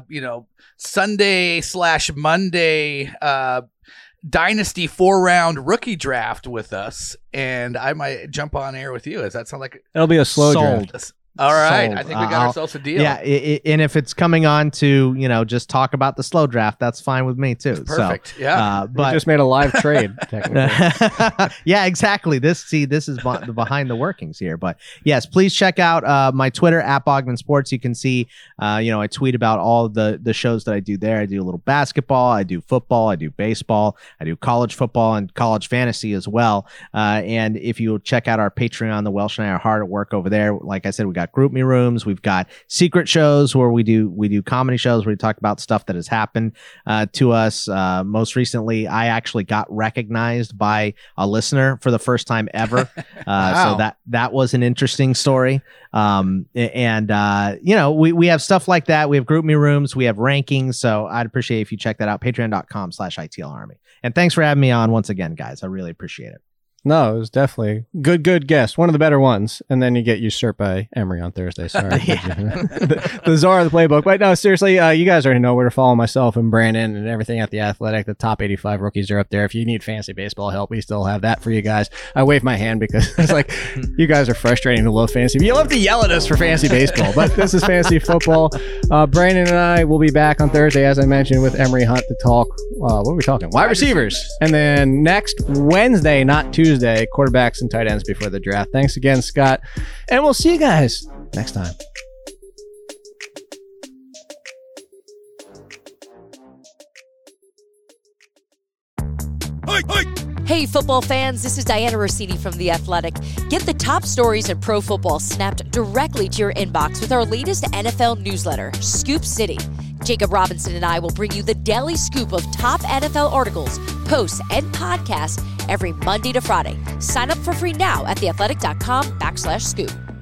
Sunday/Monday Dynasty 4-round rookie draft with us, and I might jump on air with you. Does that sound like it'll be a slow draft? All right. Sold. I think we got ourselves a deal. Yeah. And if it's coming on to, just talk about the slow draft, that's fine with me too. Perfect. So, yeah. But we just made a live trade, technically. Yeah, exactly. This is the behind the workings here. But yes, please check out my Twitter at Bogman Sports. You can see, I tweet about all the shows that I do there. I do a little basketball. I do football. I do baseball. I do college football and college fantasy as well. And if you check out our Patreon, the Welsh and I are hard at work over there. Like I said, we got Group Me Rooms. We've got secret shows where we do comedy shows where we talk about stuff that has happened to us. Most recently, I actually got recognized by a listener for the first time ever. Wow. So that was an interesting story. We have stuff like that. We have Group Me Rooms. We have rankings. So I'd appreciate if you check that out. Patreon.com/ITL Army. And thanks for having me on once again, guys. I really appreciate it. No, it was definitely good guess. One of the better ones. And then you get usurped by Emery on Thursday. Sorry. the czar of the playbook. But no, seriously, you guys already know where to follow myself and Brandon and everything at The Athletic. The top 85 rookies are up there. If you need fantasy baseball help, we still have that for you guys. I wave my hand because it's like, you guys are frustrating to love fantasy. You love to yell at us for fantasy baseball, but this is fantasy football. Brandon and I will be back on Thursday, as I mentioned, with Emery Hunt to talk. What are we talking? Wide receivers. And then next Wednesday, not Tuesday, quarterbacks and tight ends before the draft. Thanks again, Scott. And we'll see you guys next time. Hey, football fans, this is Diana Rossini from The Athletic. Get the top stories in pro football snapped directly to your inbox with our latest NFL newsletter, Scoop City. Jacob Robinson and I will bring you the daily scoop of top NFL articles, posts, and podcasts every Monday to Friday. Sign up for free now at theathletic.com/scoop.